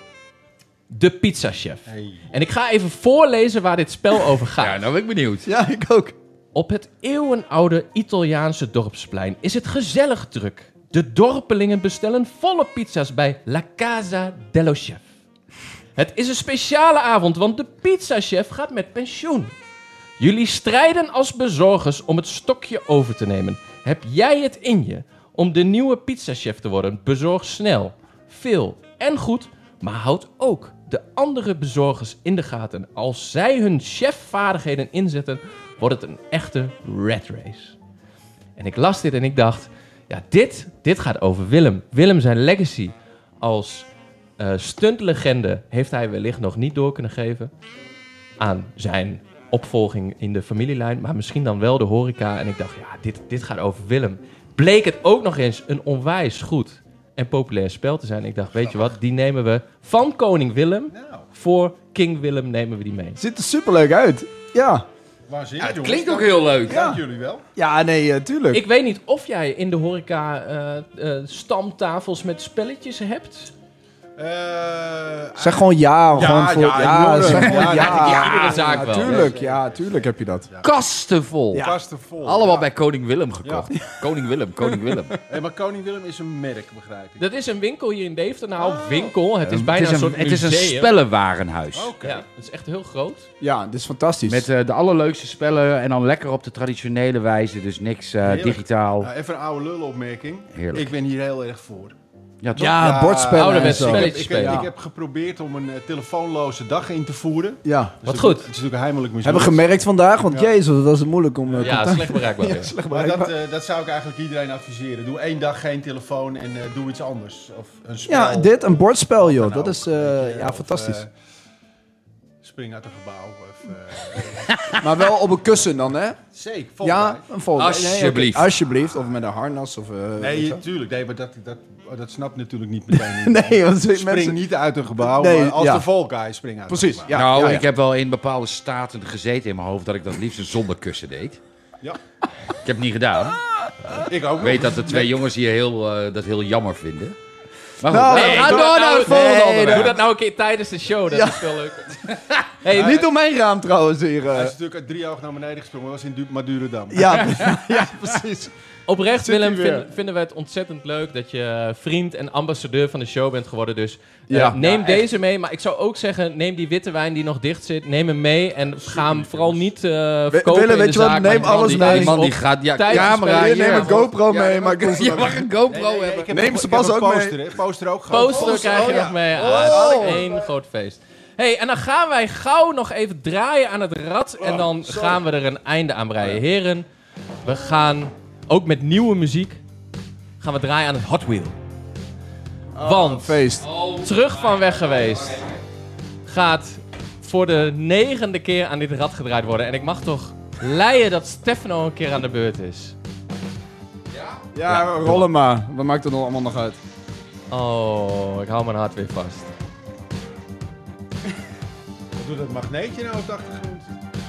De Pizza Chef. Hey. En ik ga even voorlezen waar dit spel over gaat. Ja, nou ben ik benieuwd. Ja, ik ook. Op het eeuwenoude Italiaanse dorpsplein is het gezellig druk. De dorpelingen bestellen volle pizza's bij La Casa dello Chef. Het is een speciale avond, want de pizzachef gaat met pensioen. Jullie strijden als bezorgers om het stokje over te nemen. Heb jij het in je om de nieuwe pizzachef te worden? Bezorg snel, veel en goed, maar houd ook de andere bezorgers in de gaten. Als zij hun chefvaardigheden inzetten, wordt het een echte rat race. En ik las dit en ik dacht, ja, dit gaat over Willem. Willem, zijn legacy als stuntlegende heeft hij wellicht nog niet door kunnen geven aan zijn opvolging in de familielijn, maar misschien dan wel de horeca. En ik dacht, ja, dit gaat over Willem. Bleek het ook nog eens een onwijs goed en populair spel te zijn. Ik dacht, weet je wat, die nemen we van koning Willem voor King Willem nemen we die mee. Ziet er superleuk uit. Ja. Waanzinnig, Het jongens. klinkt ook heel leuk. Dank jullie wel. Ja, nee, tuurlijk. Ik weet niet of jij in de horeca stamtafels met spelletjes hebt. Zeg gewoon ja. Ja, gewoon voor, ja, enorm. zeg gewoon Ja, ja. ja, iedere zaak wel. Tuurlijk heb je dat. Kasten vol. Ja. Kasten vol. Allemaal Ja. bij Koning Willem gekocht. Koning Willem, Koning Willem. Hey, maar Koning Willem is een merk, begrijp ik. Dat is een winkel hier in Deventer. Nou, winkel. Het is bijna het is een soort het is een museum. spellenwarenhuis. Oké. Ja, het is echt heel groot. Ja, dit is fantastisch. Met de allerleukste spellen en dan lekker op de traditionele wijze. Dus niks Heerlijk. digitaal. Even een oude lulopmerking. Heerlijk. Ik ben hier heel erg voor. Ja, toch? ja, bordspellen en ouderwetse zo. spelletjes Ik spelen. heb geprobeerd om een telefoonloze dag in te voeren. Ja. Dat is Wat natuurlijk- goed. Het is natuurlijk een heimelijk mislukt. Hebben we gemerkt vandaag, want Ja. jezus, dat was het moeilijk om Ja, contact... slecht bereikbaar weer. slecht Maar bereikbaar. dat zou ik eigenlijk iedereen adviseren. Doe 1 dag geen telefoon en doe iets anders. Of een spel. Ja, dit, een bordspel, joh. Wat dan Dat ook, is, weet je. ja, Of, fantastisch. spring uit een gebouw. Maar wel op een kussen dan, hè? Zeker, volgens Ja, mij. een volgende. Alsjeblieft. oké, alsjeblieft. Of met een harnas of... weet Nee, je. tuurlijk. Nee, maar dat snapt natuurlijk niet meteen. Nee, want Spring mensen... niet uit een gebouw, Nee, maar als ja. de volkij spring uit Precies, een gebouw. ja. nou, ja. ik heb wel in bepaalde staten gezeten in mijn hoofd dat ik dat liefst zonder kussen deed. Ja. Ik heb het niet gedaan. Ik ook Ik weet nog. dat de twee jongens hier dat heel jammer vinden. Maar Nou, goed, nee, ga doe door dat naar nou- het volgende nee, onderwerp. Doe dat nou een keer tijdens de show. Dat is veel leuker. Hey, Niet door mijn raam trouwens hier. Hij is natuurlijk uit 3 oog naar beneden gesprongen. Dat was in Madurodam. Ja, ja, precies. Oprecht, Zit Willem, hij weer. vinden we het ontzettend leuk dat je vriend en ambassadeur van de show bent geworden. Dus Ja. neem Ja, deze mee. Maar ik zou ook zeggen, neem die witte wijn die nog dicht zit. Neem hem mee en ga hem vooral niet verkopen Willem, in weet de je wat, zaak. neem maar die alles man mee. Die man die op gaat, ja, tijdens camera spelen. Je hier. neemt een GoPro Ja, mee, ja, maar maar Je mag een GoPro hebben. Ik heb Neem een- ze ik heb pas een ook mee. poster, hè. Poster ook gewoon. Poster krijg je oh, ja. nog mee. Eén groot feest. Hey, en dan gaan wij gauw nog even draaien aan het rad. En dan gaan we er een einde aan breien. Heren, we gaan ook met nieuwe muziek gaan we draaien aan het Hot Wheel. Want Feest. terug van weg geweest gaat voor de 9e keer aan dit rad gedraaid worden. En ik mag toch leien dat Stefano een keer aan de beurt is. Ja, rollen maar. Wat maakt het allemaal nog uit? Oh, ik hou mijn hart weer vast. Wat doet dat magneetje nou op de achtergrond?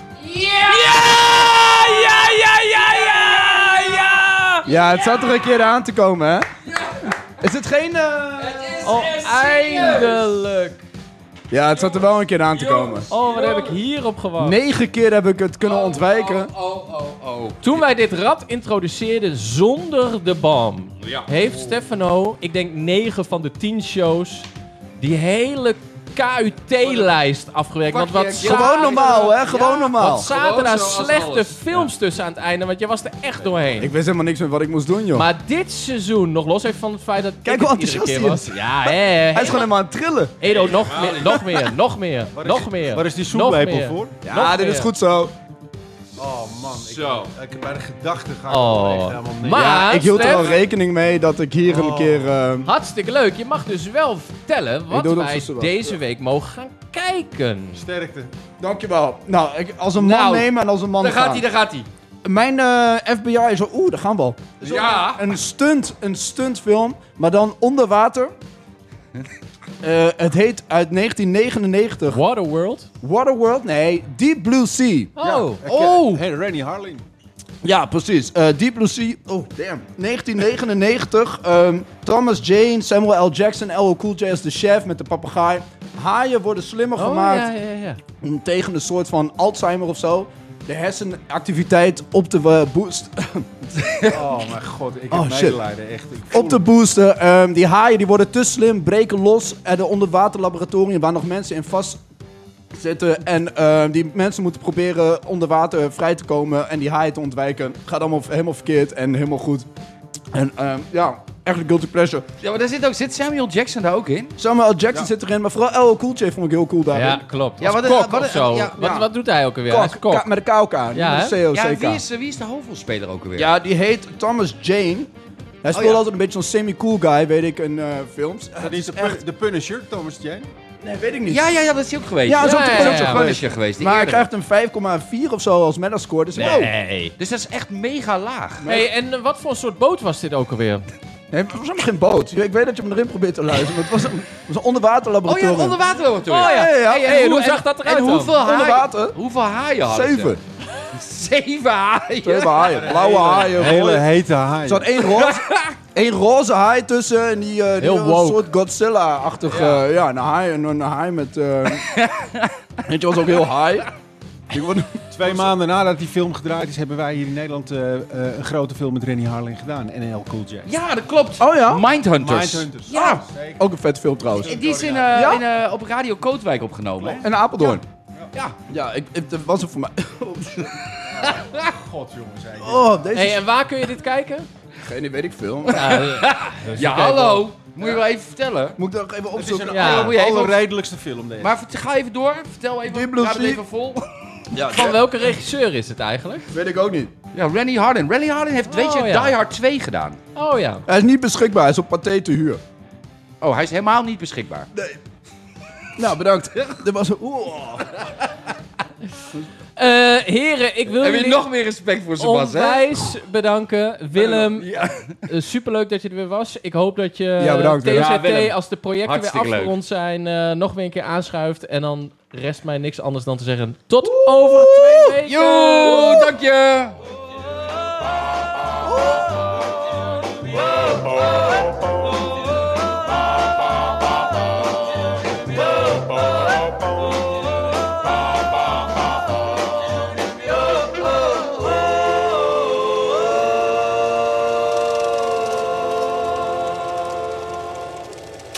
Ja, het zat er een keer aan te komen, hè? Is het geen... Oh, eindelijk. Ja, het zat er wel een keer aan te komen. Oh, wat heb ik hierop gewacht. 9 keer heb ik het kunnen ontwijken. Toen wij dit rad introduceerden zonder de bom, heeft Stefano, ik denk 9 van de 10 shows, die hele KUT-lijst afgewerkt. Want wat Gewoon normaal, hè? Gewoon normaal. Wat zaten daar slechte films tussen aan het einde, want je was er echt doorheen. Ik wist helemaal niks meer wat ik moest doen, joh. Maar dit seizoen, nog los even van het feit dat Kijk ik hoe het iedere keer enthousiast was. Ja, Hij is gewoon helemaal aan het trillen. Edo, nog meer. Waar is die nog soeplepel meer. voor? Ja, Nog dit is meer. goed zo. Oh man, Zo. ik bij de gedachte ga ik Oh. wel echt helemaal niks. Maar- Ja, ik hield er Stef? al rekening mee dat ik hier een keer... Hartstikke leuk. Je mag dus wel vertellen wat doe het op wij z'n deze week mogen gaan kijken. Sterkte. Dankjewel. Nou, als een man Nou, nemen en als een man Daar gaan. gaat hij. Mijn FBI is zo... daar gaan we al. Ja. Een stuntfilm, maar dan onder water. Het heet uit 1999... Waterworld? Waterworld? Nee, Deep Blue Sea. Hey, Rennie Harlin. Ja, precies. Deep Blue Sea. Oh, damn. 1999. Thomas Jane, Samuel L. Jackson, LL Cool J als de chef met de papegaai. Haaien worden slimmer gemaakt tegen een soort van Alzheimer of zo. De hersenactiviteit op te boosten. Oh mijn god, ik heb medelijden, echt. Op te boosten. Die haaien die worden te slim, breken los uit een onderwaterlaboratorium waar nog mensen in vast zitten. En die mensen moeten proberen onder water vrij te komen en die haaien te ontwijken. Gaat allemaal helemaal verkeerd en helemaal goed. En echt een guilty pleasure. Ja, maar zit Samuel Jackson daar ook in? Samuel L. Jackson zit erin, maar vooral LL Cool J vond ik heel cool daarin. Ja, klopt. Ja, Kok of zo. Wat doet hij ook alweer? Hij is kok. Met de KOK. Ja, wie is de hoofdrolspeler ook alweer? Ja, die heet Thomas Jane. Hij speelt altijd een beetje zo'n semi-cool guy, weet ik, in films. Dat is de Punisher, Thomas Jane. Nee, weet ik niet. Ja, dat is hij ook geweest. Ja, dat is ook de Punisher geweest. Maar hij krijgt een 5,4 of zo als metascore. Dus Nee. Dus dat is echt mega laag. Hey, en wat voor een soort boot was dit ook alweer? Nee, het was helemaal geen boot. Ik weet dat je me erin probeert te luisteren, maar het was een onderwaterlaboratorium. Oh ja, onderwaterlaboratorium. Oh ja. Hey, hoe zag dat eruit en dan? hoeveel haaien hadden 7. 7 haaien? 7 haaien. Blauwe haaien. Hele hete haaien. Er zat één roze haai tussen en die heel een soort Godzilla-achtig. Een haai met... Weet je, was ook heel haai. 2 maanden nadat die film gedraaid is, hebben wij hier in Nederland een grote film met Rennie Harlin gedaan. En LL Cool J. Ja, dat klopt. Oh ja? Mindhunters. Ja, ook een vet film trouwens. Die is op Radio Kootwijk opgenomen. En Apeldoorn. Ja. Ja, dat was het voor mij. God jongens. Oh, deze Hey, en waar kun je dit kijken? Geen, weet ik veel. Ja, hallo. Moet je wel even vertellen. Moet ik nog even Het is opzoeken? een allerredelijkste film deze. Maar ga even door. Vertel even. Deep Blue Praat het Sea. even vol. Van welke regisseur is het eigenlijk? Weet ik ook niet. Ja, Rennie Harlin. Rennie Harlin heeft, weet je, Die Hard 2 gedaan. Oh ja. Hij is niet beschikbaar, hij is op Pathé te huur. Oh, hij is helemaal niet beschikbaar. Nee. Nou, bedankt. Dit was een... Heren, ik wil Heb je jullie nog meer respect voor Sebas, hè? onwijs bedanken. Willem, superleuk dat je er weer was. Ik hoop dat je bedankt, TZT, ja, Willem. als de projecten Hartstikke weer afgerond zijn, nog weer een keer aanschuift. En dan rest mij niks anders dan te zeggen tot over 2 weken. Yo, dank je!